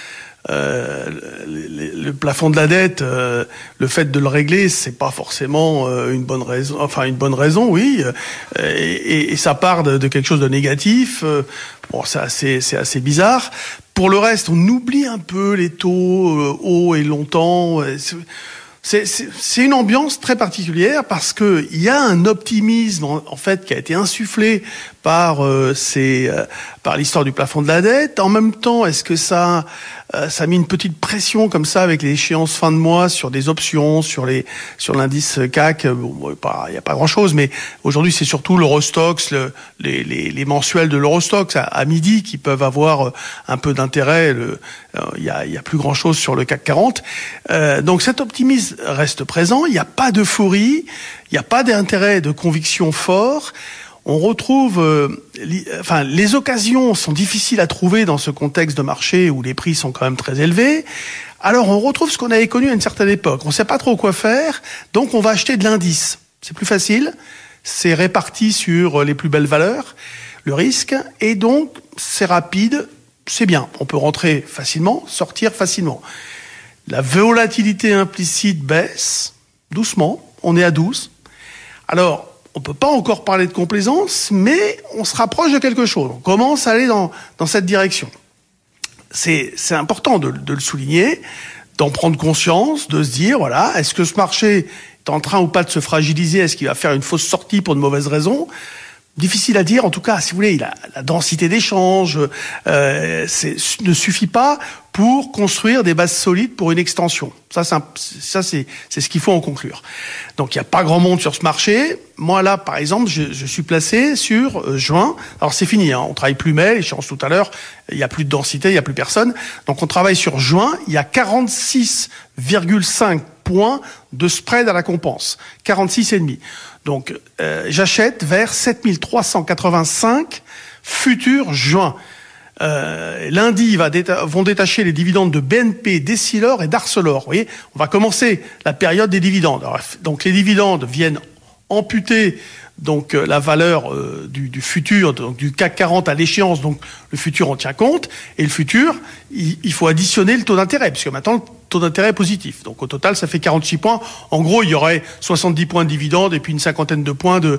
le plafond de la dette, le fait de le régler, c'est pas forcément une bonne raison. Enfin, une bonne raison, oui, et ça part de quelque chose de négatif. Bon, c'est assez bizarre. Pour le reste, on oublie un peu les taux hauts et longtemps. C'est une ambiance très particulière parce que il y a un optimisme en fait qui a été insufflé par l'histoire du plafond de la dette. En même temps, est-ce que ça a mis une petite pression comme ça avec les échéances fin de mois sur des options, sur l'indice CAC? Bon, il y a pas grand-chose, mais aujourd'hui c'est surtout l'Eurostoxx, les mensuels de l'Eurostoxx à midi qui peuvent avoir un peu d'intérêt. Il y a plus grand-chose sur le CAC 40. Donc cet optimisme reste présent. Il n'y a pas d'euphorie, il n'y a pas d'intérêt de conviction fort. On retrouve, les occasions sont difficiles à trouver dans ce contexte de marché où les prix sont quand même très élevés. Alors on retrouve ce qu'on avait connu à une certaine époque. On ne sait pas trop quoi faire, donc on va acheter de l'indice. C'est plus facile, c'est réparti sur les plus belles valeurs, le risque, et donc c'est rapide, c'est bien. On peut rentrer facilement, sortir facilement. La volatilité implicite baisse doucement, on est à 12. Alors, on peut pas encore parler de complaisance, mais on se rapproche de quelque chose. On commence à aller dans cette direction. C'est important de le souligner, d'en prendre conscience, de se dire, voilà, est-ce que ce marché est en train ou pas de se fragiliser? Est-ce qu'il va faire une fausse sortie pour de mauvaises raisons? Difficile à dire. En tout cas, si vous voulez, la densité d'échange ne suffit pas pour construire des bases solides pour une extension. Ça c'est ce qu'il faut en conclure. Donc il n'y a pas grand monde sur ce marché. Moi là, par exemple, je suis placé sur juin. Alors c'est fini, on travaille plus mai, l'échéance tout à l'heure. Il y a plus de densité, il y a plus personne. Donc on travaille sur juin. Il y a 46,5 points de spread à la compense. 46,5. Donc, j'achète vers 7385 futurs juin. Lundi, vont détacher les dividendes de BNP, d'Essilor et d'Arcelor. Vous voyez, on va commencer la période des dividendes. Alors, donc, les dividendes viennent amputer donc la valeur du futur, donc du CAC 40 à l'échéance. Donc, le futur, on tient compte. Et le futur, il faut additionner le taux d'intérêt, puisque maintenant, le taux d'intérêt est positif. Donc, au total, ça fait 46 points. En gros, il y aurait 70 points de dividendes et puis une cinquantaine de points de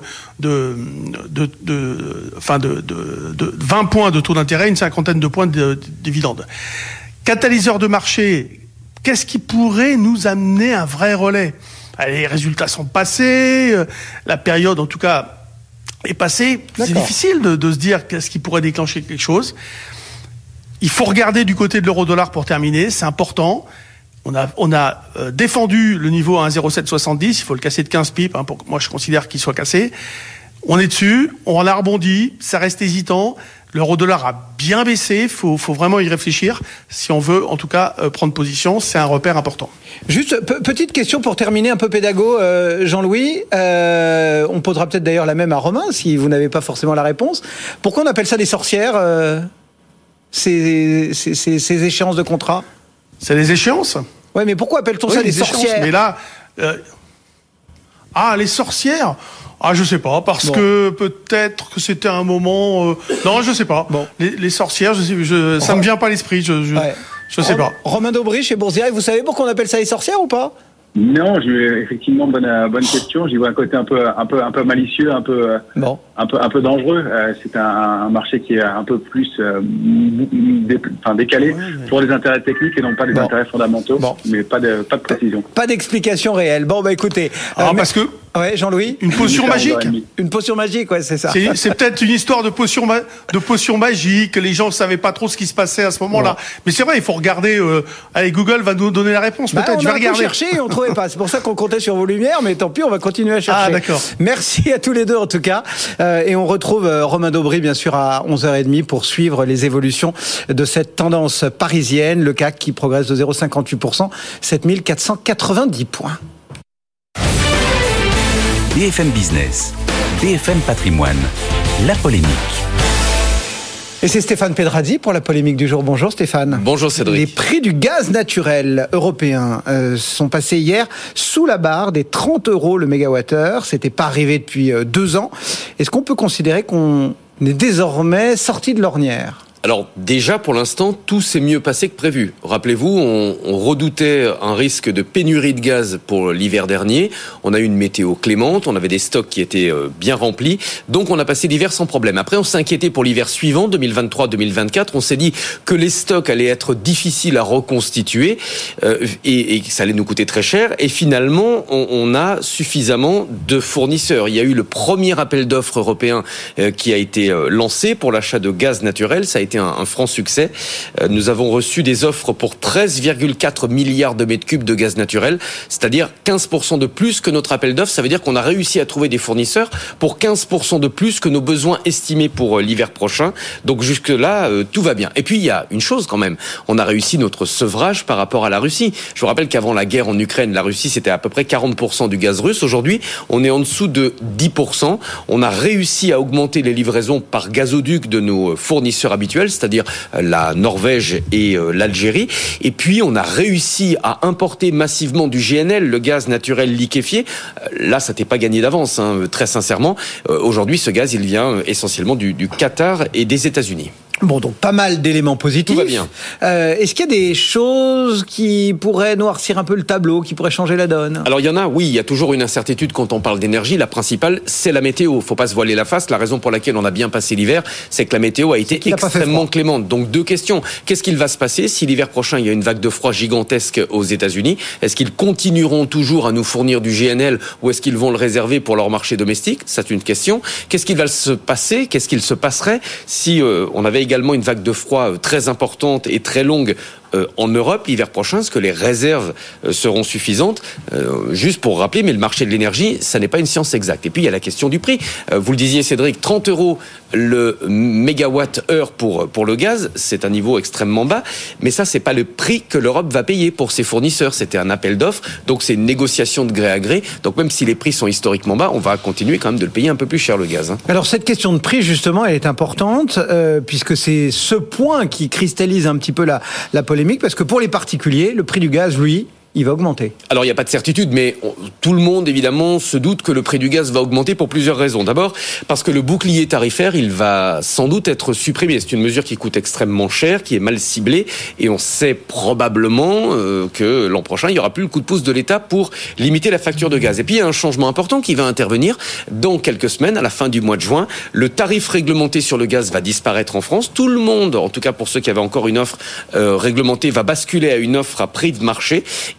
20 points de taux d'intérêt, une cinquantaine de points de dividendes. Catalyseur de marché, qu'est-ce qui pourrait nous amener un vrai relais? Les résultats sont passés, la période, en tout cas, est passée. C'est difficile de se dire qu'est-ce qui pourrait déclencher quelque chose. Il faut regarder du côté de l'euro-dollar pour terminer, c'est important. On a défendu le niveau à 1,0770, il faut le casser de 15 pips, pour que moi je considère qu'il soit cassé. On est dessus, on a rebondi, ça reste hésitant. L'euro-dollar a bien baissé, faut vraiment y réfléchir. Si on veut, en tout cas, prendre position, c'est un repère important. Juste, petite question pour terminer, un peu pédago, Jean-Louis. On posera peut-être d'ailleurs la même à Romain, si vous n'avez pas forcément la réponse. Pourquoi on appelle ça des sorcières, ces échéances de contrat? C'est les échéances? Oui, mais pourquoi appelle-t-on ça des sorcières? Mais là... les sorcières? Je sais pas, parce que peut-être que c'était un moment... Non, je sais pas. Bon. Les sorcières, ça me vient pas à l'esprit, je sais pas. Romain Daubry, chez Bourse Direct, vous savez pourquoi on appelle ça les sorcières ou pas? Non, effectivement, bonne question. J'y vois un côté un peu malicieux, un peu dangereux. C'est un marché qui est un peu plus décalé pour les intérêts techniques et non pas les intérêts fondamentaux. Mais pas de précision. Pas d'explication réelle. Bon, écoutez. Parce que. Ouais, Jean-Louis. Une potion magique. Une potion magique, ouais, c'est ça. C'est peut-être une histoire de potion magique. Les gens ne savaient pas trop ce qui se passait à ce moment-là. Mais c'est vrai, il faut regarder. Allez, Google va nous donner la réponse. Peut-être. Je vais regarder. On a cherché et on trouvait pas. C'est pour ça qu'on comptait sur vos lumières, mais tant pis, on va continuer à chercher. D'accord. Merci à tous les deux en tout cas. Et on retrouve Romain Daubry bien sûr à 11h30 pour suivre les évolutions de cette tendance parisienne. Le CAC qui progresse de 0,58%, 7490 points. BFM Business, BFM Patrimoine, la polémique. Et c'est Stéphane Pedrazzi pour la polémique du jour. Bonjour Stéphane. Bonjour Cédric. Les prix du gaz naturel européen sont passés hier sous la barre des 30 € le mégawattheure. C'était pas arrivé depuis 2 ans. Est-ce qu'on peut considérer qu'on est désormais sorti de l'ornière ? Alors déjà, pour l'instant, tout s'est mieux passé que prévu. Rappelez-vous, on redoutait un risque de pénurie de gaz pour l'hiver dernier. On a eu une météo clémente, on avait des stocks qui étaient bien remplis. Donc on a passé l'hiver sans problème. Après, on s'est inquiété pour l'hiver suivant, 2023-2024. On s'est dit que les stocks allaient être difficiles à reconstituer et que ça allait nous coûter très cher. Et finalement, on a suffisamment de fournisseurs. Il y a eu le premier appel d'offres européen qui a été lancé pour l'achat de gaz naturel. Ça a été un franc succès. Nous avons reçu des offres pour 13,4 milliards de mètres cubes de gaz naturel, c'est-à-dire 15% de plus que notre appel d'offres. Ça veut dire qu'on a réussi à trouver des fournisseurs pour 15% de plus que nos besoins estimés pour l'hiver prochain. Donc jusque-là, tout va bien. Et puis il y a une chose quand même, on a réussi notre sevrage par rapport à la Russie. Je vous rappelle qu'avant la guerre en Ukraine, la Russie c'était à peu près 40% du gaz russe. Aujourd'hui, on est en dessous de 10%. On a réussi à augmenter les livraisons par gazoduc de nos fournisseurs habituels, c'est-à-dire la Norvège et l'Algérie. Et puis, on a réussi à importer massivement du GNL, le gaz naturel liquéfié. Là, ça n'était pas gagné d'avance, très sincèrement. Aujourd'hui, ce gaz, il vient essentiellement du Qatar et des États-Unis. Bon, donc pas mal d'éléments positifs. Tout va bien. Est-ce qu'il y a des choses qui pourraient noircir un peu le tableau, qui pourraient changer la donne ? Alors il y en a, oui, il y a toujours une incertitude quand on parle d'énergie. La principale, c'est la météo. Faut pas se voiler la face. La raison pour laquelle on a bien passé l'hiver, c'est que la météo a été extrêmement clémente. Donc 2 questions. Qu'est-ce qu'il va se passer si l'hiver prochain, il y a une vague de froid gigantesque aux États-Unis ? Est-ce qu'ils continueront toujours à nous fournir du GNL ou est-ce qu'ils vont le réserver pour leur marché domestique ? C'est une question. Qu'est-ce qu'il va se passer ? Qu'est-ce qu'il se passerait si on avait également une vague de froid très importante et très longue en Europe l'hiver prochain? Est-ce que les réserves seront suffisantes? Juste pour rappeler, mais le marché de l'énergie, ça n'est pas une science exacte. Et puis il y a la question du prix. Vous le disiez Cédric, 30 € le mégawatt-heure pour le gaz, c'est un niveau extrêmement bas, mais ça c'est pas le prix que l'Europe va payer pour ses fournisseurs. C'était un appel d'offres, donc c'est une négociation de gré à gré. Donc même si les prix sont historiquement bas, on va continuer quand même de le payer un peu plus cher le gaz. Alors cette question de prix justement, elle est importante puisque c'est ce point qui cristallise un petit peu la polémique, parce que pour les particuliers, le prix du gaz, lui, il va augmenter. Alors, il n'y a pas de certitude, mais tout le monde, évidemment, se doute que le prix du gaz va augmenter pour plusieurs raisons. D'abord, parce que le bouclier tarifaire, il va sans doute être supprimé. C'est une mesure qui coûte extrêmement cher, qui est mal ciblée, et on sait probablement que l'an prochain, il n'y aura plus le coup de pouce de l'État pour limiter la facture de gaz. Et puis, il y a un changement important qui va intervenir dans quelques semaines, à la fin du mois de juin. Le tarif réglementé sur le gaz va disparaître en France. Tout le monde, en tout cas pour ceux qui avaient encore une offre réglementée, va basculer à une offre à prix de marché.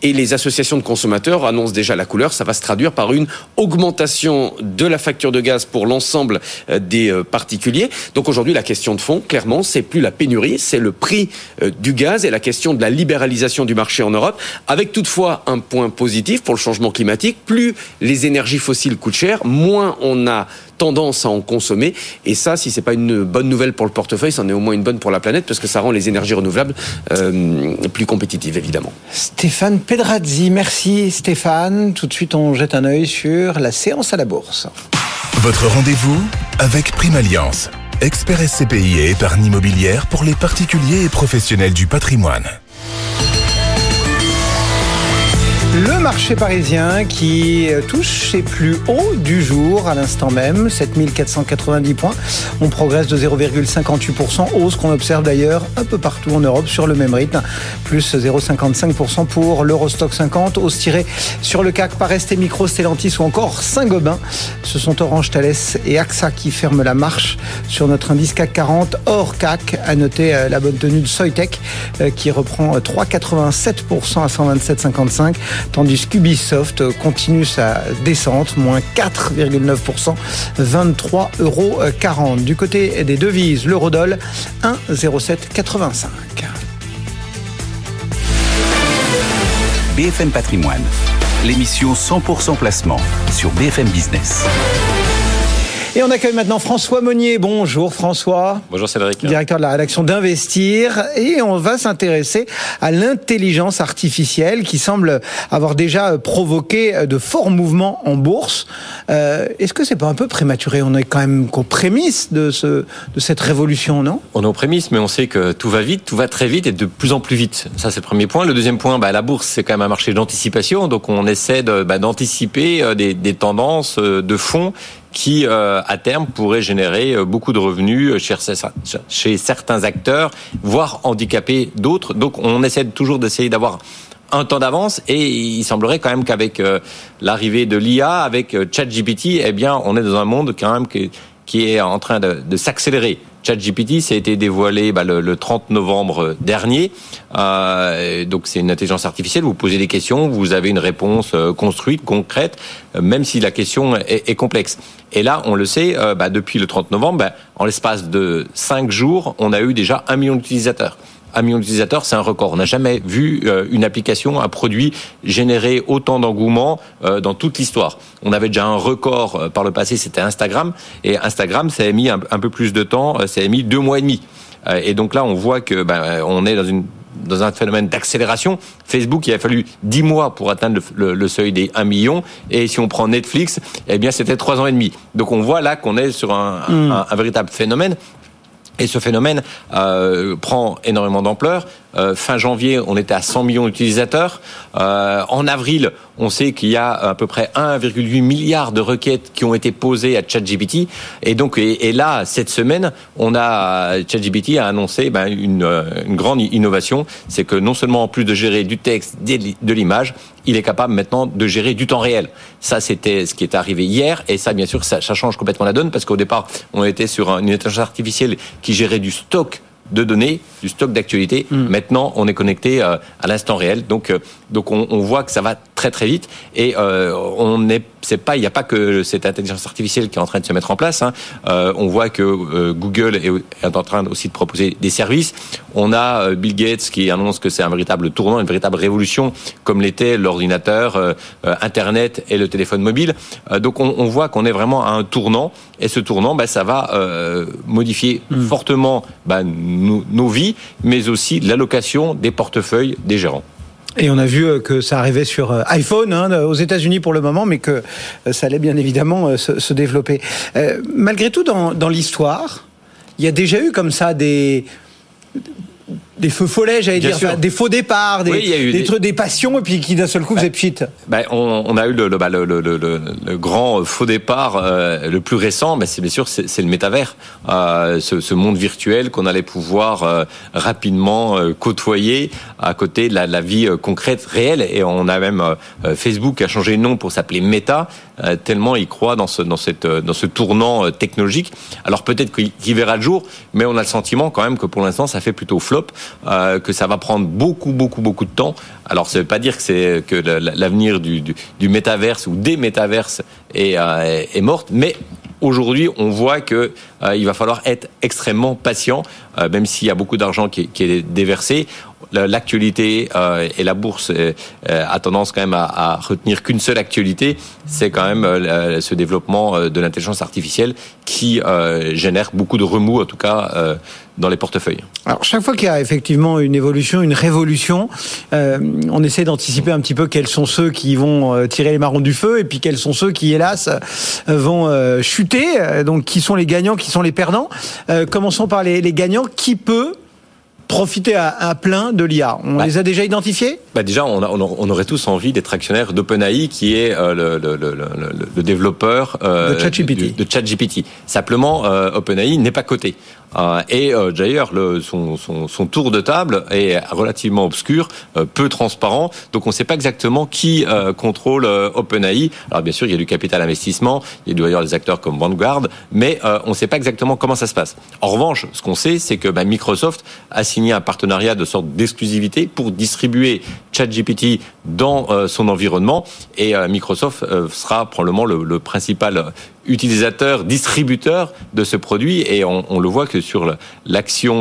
et les associations de consommateurs annoncent déjà la couleur. Ça va se traduire par une augmentation de la facture de gaz pour l'ensemble des particuliers. Donc aujourd'hui, la question de fond, clairement, c'est plus la pénurie, c'est le prix du gaz et la question de la libéralisation du marché en Europe, avec toutefois un point positif pour le changement climatique. Plus les énergies fossiles coûtent cher, moins on a tendance à en consommer. Et ça, si c'est pas une bonne nouvelle pour le portefeuille, c'en est au moins une bonne pour la planète, parce que ça rend les énergies renouvelables plus compétitives, évidemment. Stéphane Pedrazzi, merci Stéphane. Tout de suite, on jette un œil sur la séance à la bourse. Votre rendez-vous avec Prime Alliance, expert SCPI et épargne immobilière pour les particuliers et professionnels du patrimoine. Le marché parisien qui touche ses plus hauts du jour à l'instant même, 7490 points. On progresse de 0,58%, hausse qu'on observe d'ailleurs un peu partout en Europe sur le même rythme, plus 0,55% pour l'Eurostock 50, hausse tirée sur le CAC par ST Micro, Stellantis ou encore Saint-Gobain. Ce sont Orange, Thales et AXA qui ferment la marche sur notre indice CAC 40. Hors CAC, à noter la bonne tenue de Soitec qui reprend 3,87% à 127,55. Tandis qu'Ubisoft continue sa descente, moins 4,9%, 23,40 €. Du côté des devises, l'eurodoll, 1,0785. BFM Patrimoine, l'émission 100% placement sur BFM Business. Et on accueille maintenant François Monnier. Bonjour François. Bonjour Cédric. Directeur de la rédaction d'Investir. Et on va s'intéresser à l'intelligence artificielle qui semble avoir déjà provoqué de forts mouvements en bourse. Est-ce que c'est pas un peu prématuré ? On est quand même qu'aux prémices de cette révolution, non ? On est aux prémices, mais on sait que tout va vite, tout va très vite et de plus en plus vite. Ça, c'est le premier point. Le deuxième point, la bourse, c'est quand même un marché d'anticipation. Donc, on essaie d'anticiper des tendances de fond qui, à terme, pourraient générer beaucoup de revenus chez certains acteurs, voire handicaper d'autres. Donc, on essaie toujours d'essayer d'avoir un temps d'avance et il semblerait quand même qu'avec l'arrivée de l'IA, avec ChatGPT, on est dans un monde quand même qui est en train de s'accélérer. ChatGPT, ça a été dévoilé le 30 novembre dernier. Donc c'est une intelligence artificielle. Vous posez des questions, vous avez une réponse construite, concrète, même si la question est complexe. Et là, on le sait, depuis le 30 novembre, en l'espace de 5 jours, on a eu déjà 1 million d'utilisateurs. 1 million d'utilisateurs, c'est un record. On n'a jamais vu une application, un produit générer autant d'engouement dans toute l'histoire. On avait déjà un record par le passé, c'était Instagram. Et Instagram, ça a mis un peu plus de temps, ça a mis 2 mois et demi. Et donc là, on voit que on est dans un phénomène d'accélération. Facebook, il a fallu 10 mois pour atteindre le seuil des 1 million. Et si on prend Netflix, c'était 3 ans et demi. Donc on voit là qu'on est sur un véritable phénomène. Et ce phénomène prend énormément d'ampleur. Fin janvier, on était à 100 millions d'utilisateurs. En avril, on sait qu'il y a à peu près 1,8 milliard de requêtes qui ont été posées à ChatGPT. Et donc, et là, cette semaine, ChatGPT a annoncé une grande innovation. C'est que non seulement en plus de gérer du texte, de l'image, il est capable maintenant de gérer du temps réel. Ça, c'était ce qui est arrivé hier. Et ça, bien sûr, ça change complètement la donne parce qu'au départ, on était sur une intelligence artificielle qui gérait du stock de données, du stock d'actualité. Maintenant, on est connecté à l'instant réel. Donc on voit que ça va très très vite. Et il n'y a pas que cette intelligence artificielle qui est en train de se mettre en place. On voit que Google est en train aussi de proposer des services. On a Bill Gates qui annonce que c'est un véritable tournant, une véritable révolution, comme l'était l'ordinateur, Internet et le téléphone mobile. Donc on voit qu'on est vraiment à un tournant. Et ce tournant, ça va modifier fortement nos vies, mais aussi l'allocation des portefeuilles des gérants. Et on a vu que ça arrivait sur iPhone, aux États-Unis pour le moment, mais que ça allait bien évidemment se développer. Malgré tout, dans l'histoire, il y a déjà eu comme ça des feux follets, j'allais dire, des faux départs, des passions, et puis qui d'un seul coup faisaient pchit. On a eu le grand faux départ le plus récent, c'est bien sûr c'est le métavers, ce monde virtuel qu'on allait pouvoir rapidement côtoyer à côté de la vie concrète réelle. Et on a même Facebook a changé de nom pour s'appeler Meta, tellement il croit dans ce tournant technologique. Alors peut-être qu'il verra le jour, mais on a le sentiment quand même que pour l'instant ça fait plutôt flop. que ça va prendre beaucoup de temps. Alors, ça ne veut pas dire que l'avenir du métaverse ou des métaverses est morte, mais aujourd'hui, on voit que il va falloir être extrêmement patient, même s'il y a beaucoup d'argent qui est déversé. L'actualité et la bourse a tendance quand même à retenir qu'une seule actualité, c'est quand même ce développement de l'intelligence artificielle qui génère beaucoup de remous, en tout cas dans les portefeuilles. Alors chaque fois qu'il y a effectivement une évolution, une révolution, on essaie d'anticiper un petit peu quels sont ceux qui vont tirer les marrons du feu et puis quels sont ceux qui, hélas, vont chuter. Donc qui sont les gagnants, qui sont les perdants. Commençons par les gagnants. Qui peut profiter à plein de l'IA? On les a déjà identifiés? Déjà, on aurait tous envie d'être actionnaire d'OpenAI, qui est le développeur de ChatGPT. Simplement, OpenAI n'est pas coté. Et d'ailleurs, son tour de table est relativement obscur, peu transparent. Donc, on ne sait pas exactement qui contrôle OpenAI. Alors, bien sûr, il y a du capital investissement, il doit y avoir des acteurs comme Vanguard, mais on ne sait pas exactement comment ça se passe. En revanche, ce qu'on sait, c'est que Microsoft a signé un partenariat de sorte d'exclusivité pour distribuer ChatGPT dans son environnement. Et Microsoft sera probablement le principal utilisateur, distributeur de ce produit, et on le voit que sur l'action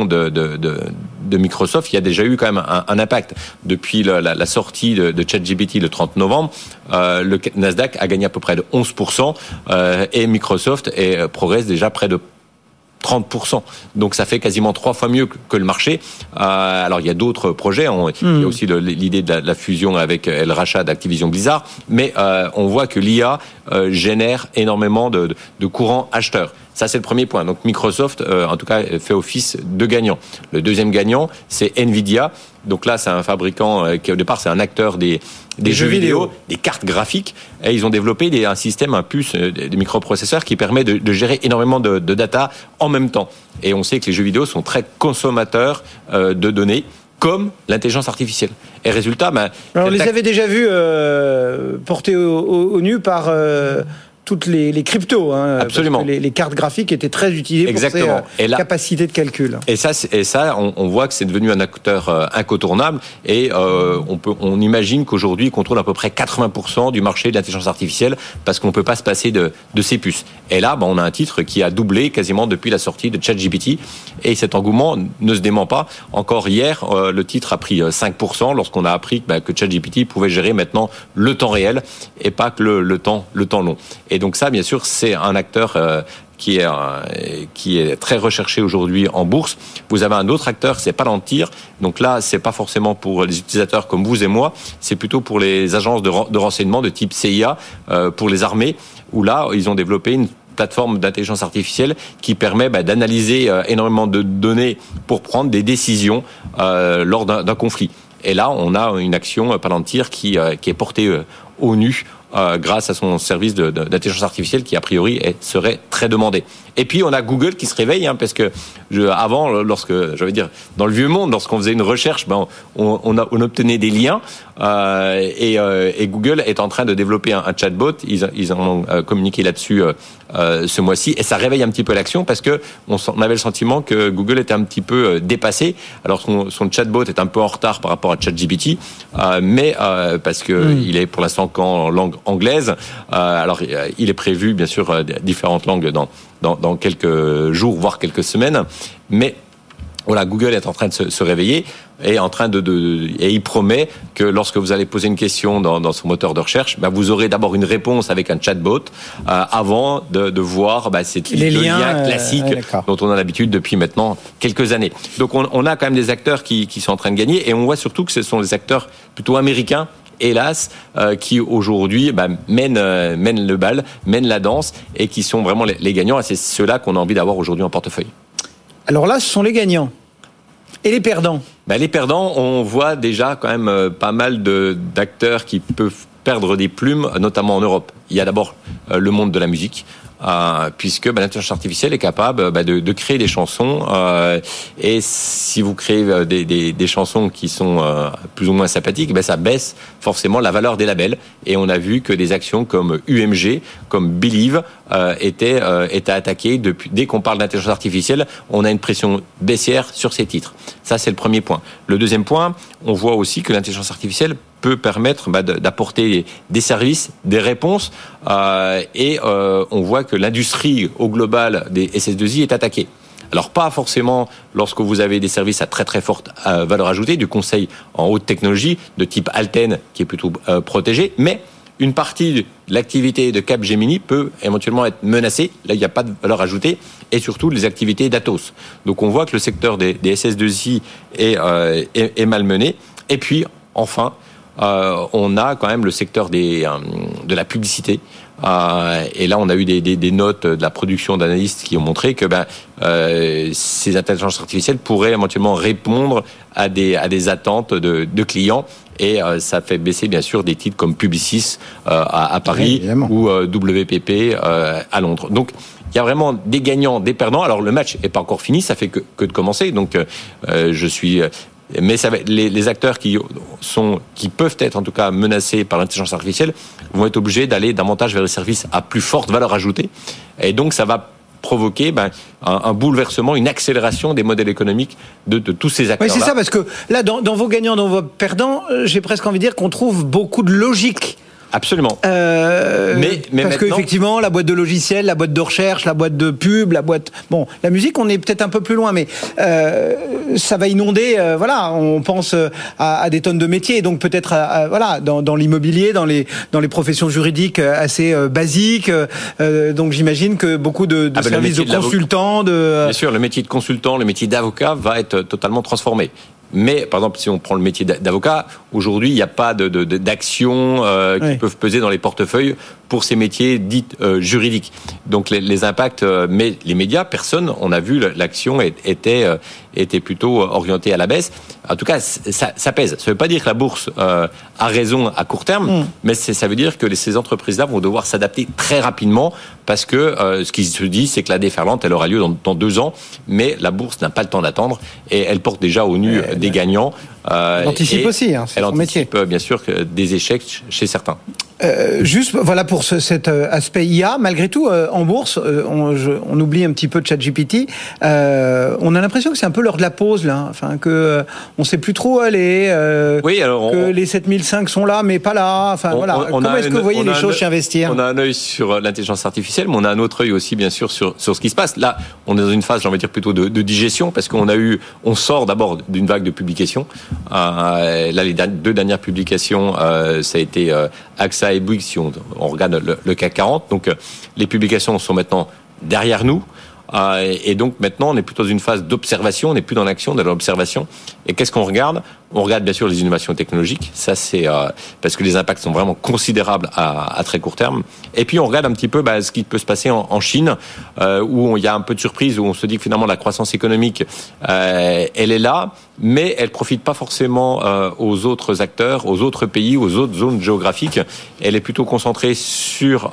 de Microsoft, il y a déjà eu quand même un impact. Depuis la sortie de ChatGPT le 30 novembre, le Nasdaq a gagné à peu près de 11%, et Microsoft progresse déjà près de 30%. Donc ça fait quasiment 3 fois mieux que le marché. Alors il y a d'autres projets. Il y a aussi l'idée de la fusion avec le rachat d'Activision Blizzard. Mais on voit que l'IA génère énormément de courants acheteurs. Ça, c'est le premier point. Donc Microsoft, en tout cas, fait office de gagnant. Le deuxième gagnant, c'est Nvidia. Donc là, c'est un fabricant qui, au départ, c'est un acteur des jeux vidéo, des cartes graphiques. Et ils ont développé un système, un puce, des microprocesseurs qui permet de gérer énormément de data en même temps. Et on sait que les jeux vidéo sont très consommateurs de données, comme l'intelligence artificielle. Et résultat, on les avait déjà vus portés au nu par toutes les cryptos. Absolument. Parce que les cartes graphiques étaient très utilisées pour ces capacités de calcul. Et ça, on voit que c'est devenu un acteur incontournable. Et on imagine qu'aujourd'hui, il contrôle à peu près 80% du marché de l'intelligence artificielle, parce qu'on ne peut pas se passer de ces puces. Et là, on a un titre qui a doublé quasiment depuis la sortie de ChatGPT. Et cet engouement ne se dément pas. Encore hier, le titre a pris 5% lorsqu'on a appris que ChatGPT pouvait gérer maintenant le temps réel et pas que le temps long. Et donc ça, bien sûr, c'est un acteur qui est très recherché aujourd'hui en bourse. Vous avez un autre acteur, c'est Palantir. Donc là, c'est pas forcément pour les utilisateurs comme vous et moi, c'est plutôt pour les agences de renseignement de type CIA, pour les armées, où là, ils ont développé une plateforme d'intelligence artificielle qui permet d'analyser énormément de données pour prendre des décisions lors d'un conflit. Et là, on a une action Palantir qui est portée au nu grâce à son service d'intelligence artificielle qui, a priori, serait très demandé. Et puis, on a Google qui se réveille, parce que avant, dans le vieux monde, lorsqu'on faisait une recherche, on obtenait des liens, et Google est en train de développer un chatbot. Ils ont communiqué là-dessus ce mois-ci, et ça réveille un petit peu l'action, parce que on avait le sentiment que Google était un petit peu dépassé. Alors, son chatbot est un peu en retard par rapport à ChatGPT, mais parce que il est pour l'instant qu'en langue anglaise. Alors, il est prévu, bien sûr, différentes langues dans quelques jours, voire quelques semaines. Mais voilà, Google est en train de se réveiller et et il promet que lorsque vous allez poser une question dans son moteur de recherche, vous aurez d'abord une réponse avec un chatbot avant de voir les liens classiques dont on a l'habitude depuis maintenant quelques années. Donc on a quand même des acteurs qui sont en train de gagner, et on voit surtout que ce sont des acteurs plutôt américains, hélas, qui aujourd'hui mènent le bal, mènent la danse, et qui sont vraiment les gagnants. Et c'est ceux-là qu'on a envie d'avoir aujourd'hui en portefeuille. Alors là, ce sont les gagnants. Et les perdants? Les perdants, on voit déjà quand même pas mal d'acteurs qui peuvent perdre des plumes, notamment en Europe. Il y a d'abord le monde de la musique. puisque l'intelligence artificielle est capable de créer des chansons, et si vous créez des chansons qui sont plus ou moins sympathiques, ça baisse forcément la valeur des labels, et on a vu que des actions comme UMG, comme Believe étaient attaquées dès qu'on parle d'intelligence artificielle. On a une pression baissière sur ces titres. Ça, c'est le premier point. Le deuxième point, on voit aussi que l'intelligence artificielle peut permettre d'apporter des services, des réponses, et on voit que l'industrie au global des SS2I est attaquée. Alors pas forcément lorsque vous avez des services à très très forte valeur ajoutée, du conseil en haute technologie de type Alten qui est plutôt protégé, mais une partie de l'activité de Capgemini peut éventuellement être menacée. Là, il n'y a pas de valeur ajoutée, et surtout les activités d'Atos. Donc on voit que le secteur des SS2I est malmené. Et puis enfin, on a quand même le secteur de la publicité. Et là, on a eu des notes de la production d'analystes qui ont montré que ces intelligences artificielles pourraient éventuellement répondre à des attentes de clients. Et ça fait baisser bien sûr des titres comme Publicis à Paris, oui, ou WPP à Londres. Donc il y a vraiment des gagnants, des perdants. Alors le match n'est pas encore fini, ça fait que de commencer. Donc mais les acteurs qui peuvent être en tout cas menacés par l'intelligence artificielle vont être obligés d'aller davantage vers des services à plus forte valeur ajoutée. Et donc ça va provoquer un bouleversement, une accélération des modèles économiques de tous ces acteurs-là. Oui, c'est ça, parce que là, dans vos gagnants, dans vos perdants, j'ai presque envie de dire qu'on trouve beaucoup de logique. Absolument. Mais parce qu'effectivement, la boîte de logiciels, la boîte de recherche, la boîte de pub, la boîte... Bon, la musique, on est peut-être un peu plus loin, mais ça va inonder, on pense à des tonnes de métiers, donc peut-être dans l'immobilier, dans les professions juridiques assez basiques, donc j'imagine que beaucoup de services de consultants... Bien sûr, le métier de consultant, le métier d'avocat va être totalement transformé. Mais, par exemple, si on prend le métier d'avocat, aujourd'hui, il n'y a pas d'actions qui peuvent peser dans les portefeuilles pour ces métiers dits juridiques. Donc, les impacts, mais les médias, personne, on a vu, l'action était plutôt orientée à la baisse. En tout cas, ça pèse. Ça ne veut pas dire que la bourse a raison à court terme, mais ça veut dire que ces entreprises-là vont devoir s'adapter très rapidement, parce que ce qui se dit, c'est que la déferlante, elle aura lieu dans 2 ans, mais la bourse n'a pas le temps d'attendre, et elle porte déjà au nu des gagnants. Elle anticipe aussi, c'est son métier. Elle anticipe bien sûr des échecs chez certains. Juste pour cet aspect IA, malgré tout, en bourse, on oublie un petit peu de ChatGPT. On a l'impression que c'est un peu l'heure de la pause là, que on sait plus trop où aller. Que les 7005 sont là, mais pas là. Comment est-ce que vous voyez les choses chez Investir ? On a un œil sur l'intelligence artificielle, mais on a un autre œil aussi, bien sûr, sur ce qui se passe. Là, on est dans une phase, j'ai envie de dire plutôt de digestion, parce on sort d'abord d'une vague de publications. Là, les 2 dernières publications, ça a été AXA et Bouygues, si on regarde le CAC 40. Donc, les publications sont maintenant derrière nous. Et donc, maintenant, on est plutôt dans une phase d'observation. On n'est plus dans l'action, dans l'observation. Et qu'est-ce qu'on regarde ? On regarde, bien sûr, les innovations technologiques. Ça, c'est parce que les impacts sont vraiment considérables à très court terme. Et puis, on regarde un petit peu ce qui peut se passer en Chine, où il y a un peu de surprise, où on se dit que finalement, la croissance économique, elle est là, mais elle profite pas forcément aux autres acteurs, aux autres pays, aux autres zones géographiques. Elle est plutôt concentrée sur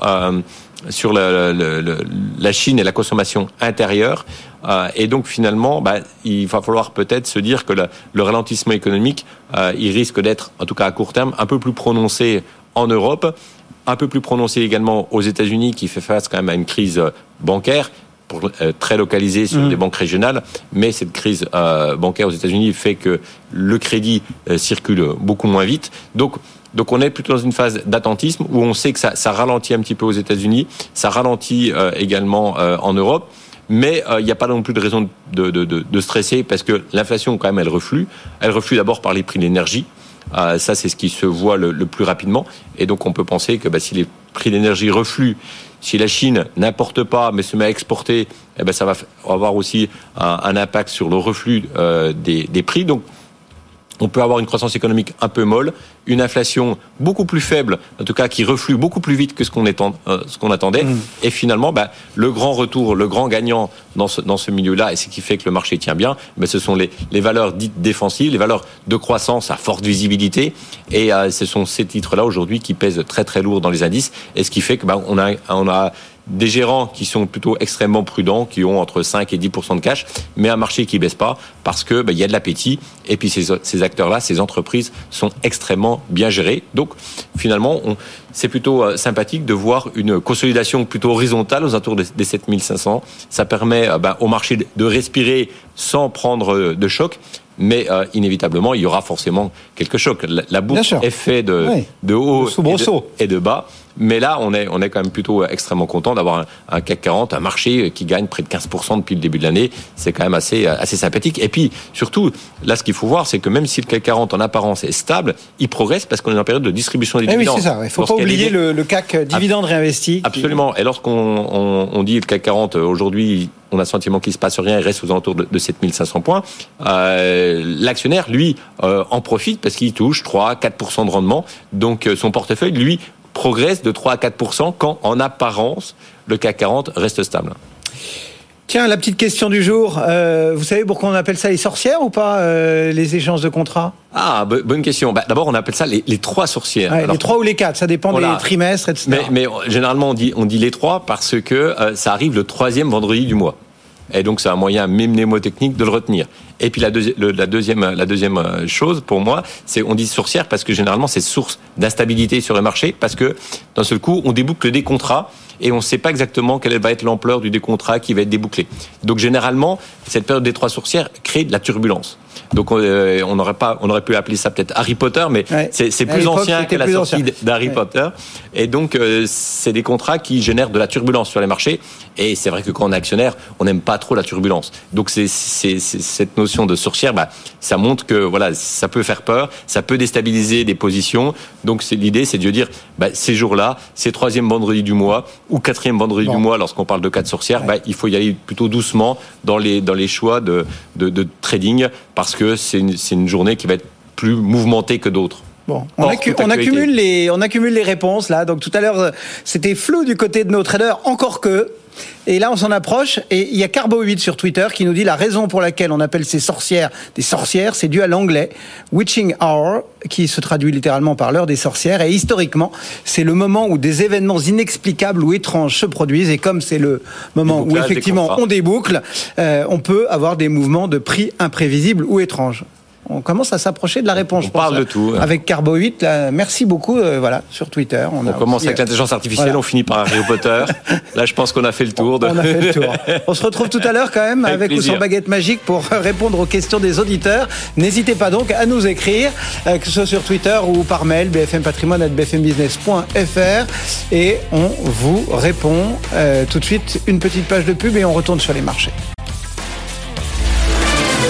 la Chine et la consommation intérieure. Et donc finalement, il va falloir peut-être se dire que le ralentissement économique, il risque d'être, en tout cas à court terme, un peu plus prononcé en Europe, un peu plus prononcé également aux États-Unis, qui fait face quand même à une crise bancaire, très localisée sur des banques régionales, mais cette crise bancaire aux États-Unis fait que le crédit circule beaucoup moins vite. Donc on est plutôt dans une phase d'attentisme où on sait que ça ralentit un petit peu aux États-Unis, ça ralentit également en Europe, mais il n'y a pas non plus de raison de stresser, parce que l'inflation quand même elle reflue d'abord par les prix de l'énergie. Ça c'est ce qui se voit le plus rapidement, et donc on peut penser que si les prix de l'énergie refluent, si la Chine n'importe pas mais se met à exporter, ça va avoir aussi un impact sur le reflux des prix. Donc on peut avoir une croissance économique un peu molle, une inflation beaucoup plus faible, en tout cas qui reflue beaucoup plus vite que ce qu'on attendait. Et finalement, le grand retour, le grand gagnant dans ce milieu-là, et ce qui fait que le marché tient bien, ce sont les valeurs dites défensives, les valeurs de croissance à forte visibilité. Et ce sont ces titres-là aujourd'hui qui pèsent très très lourd dans les indices. Et ce qui fait que on a des gérants qui sont plutôt extrêmement prudents, qui ont entre 5 et 10% de cash, mais un marché qui baisse pas parce que il y a de l'appétit et puis ces acteurs-là, ces entreprises sont extrêmement bien gérées. Donc finalement, c'est plutôt sympathique de voir une consolidation plutôt horizontale aux alentours des 7500. Ça permet au marché de respirer sans prendre de choc. Mais inévitablement, il y aura forcément quelques chocs. La bourse est faite de haut et de bas. Mais là, on est quand même plutôt extrêmement content d'avoir un CAC 40, un marché qui gagne près de 15% depuis le début de l'année. C'est quand même assez sympathique. Et puis, surtout, là, ce qu'il faut voir, c'est que même si le CAC 40, en apparence, est stable, il progresse parce qu'on est en période de distribution des dividendes. Oui, c'est ça. Il ne faut pas oublier le CAC dividende réinvesti. Absolument. Et lorsqu'on dit le CAC 40, aujourd'hui, on a le sentiment qu'il ne se passe rien, il reste aux alentours de 7500 points. L'actionnaire, lui, en profite parce qu'il touche 3-4% de rendement. Donc, son portefeuille, lui, progresse de 3 à 4% quand, en apparence, le CAC 40 reste stable. Tiens, la petite question du jour. Vous savez pourquoi on appelle ça les sorcières ou pas, les échanges de contrats ? Ah, bonne question. D'abord, on appelle ça les 3 sorcières. Ouais, les 3 ou les 4, ça dépend des trimestres, etc. Mais généralement, on dit les 3 parce que ça arrive le 3e vendredi du mois. Et donc, c'est un moyen mnémotechnique de le retenir. Et puis, la deuxième chose, pour moi, c'est on dit sorcière parce que généralement, c'est source d'instabilité sur le marché parce que, d'un seul coup, on déboucle des contrats et on ne sait pas exactement quelle va être l'ampleur du décontrat qui va être débouclé. Donc, généralement, cette période des 3 sorcières crée de la turbulence. Donc, on aurait pu appeler ça peut-être Harry Potter, mais c'est plus ancien que la sortie d'Harry Potter. Et donc, c'est des contrats qui génèrent de la turbulence sur les marchés. Et c'est vrai que quand on est actionnaire, on n'aime pas trop la turbulence. Donc, c'est cette notion de sorcière, ça montre que ça peut faire peur, ça peut déstabiliser des positions. Donc, l'idée, c'est de dire, ces jours-là, ces 3e vendredi du mois ou 4e vendredi du mois, lorsqu'on parle de 4 sorcières, il faut y aller plutôt doucement dans les choix de trading parce que c'est une journée qui va être plus mouvementée que d'autres. Bon, on accumule les réponses là. Donc tout à l'heure, c'était flou du côté de nos traders, encore que. Et là, on s'en approche. Et il y a Carbo8 sur Twitter qui nous dit la raison pour laquelle on appelle ces sorcières des sorcières, c'est dû à l'anglais witching hour, qui se traduit littéralement par l'heure des sorcières. Et historiquement, c'est le moment où des événements inexplicables ou étranges se produisent. Et comme c'est le moment où effectivement on déboucle, on peut avoir des mouvements de prix imprévisibles ou étranges. On commence à s'approcher de la réponse. On parle de tout. Avec Carbo8, là, merci beaucoup, sur Twitter. On commence avec l'intelligence artificielle, on finit par Harry Potter. Là, je pense qu'on a fait le tour. On a fait le tour. On se retrouve tout à l'heure quand même, avec ou sans baguette magique, pour répondre aux questions des auditeurs. N'hésitez pas donc à nous écrire, que ce soit sur Twitter ou par mail, bfmpatrimoine@bfmbusiness.fr. Et on vous répond tout de suite. Une petite page de pub et on retourne sur les marchés.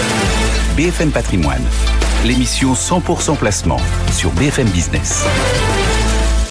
BFM Patrimoine, l'émission 100% placement sur BFM Business.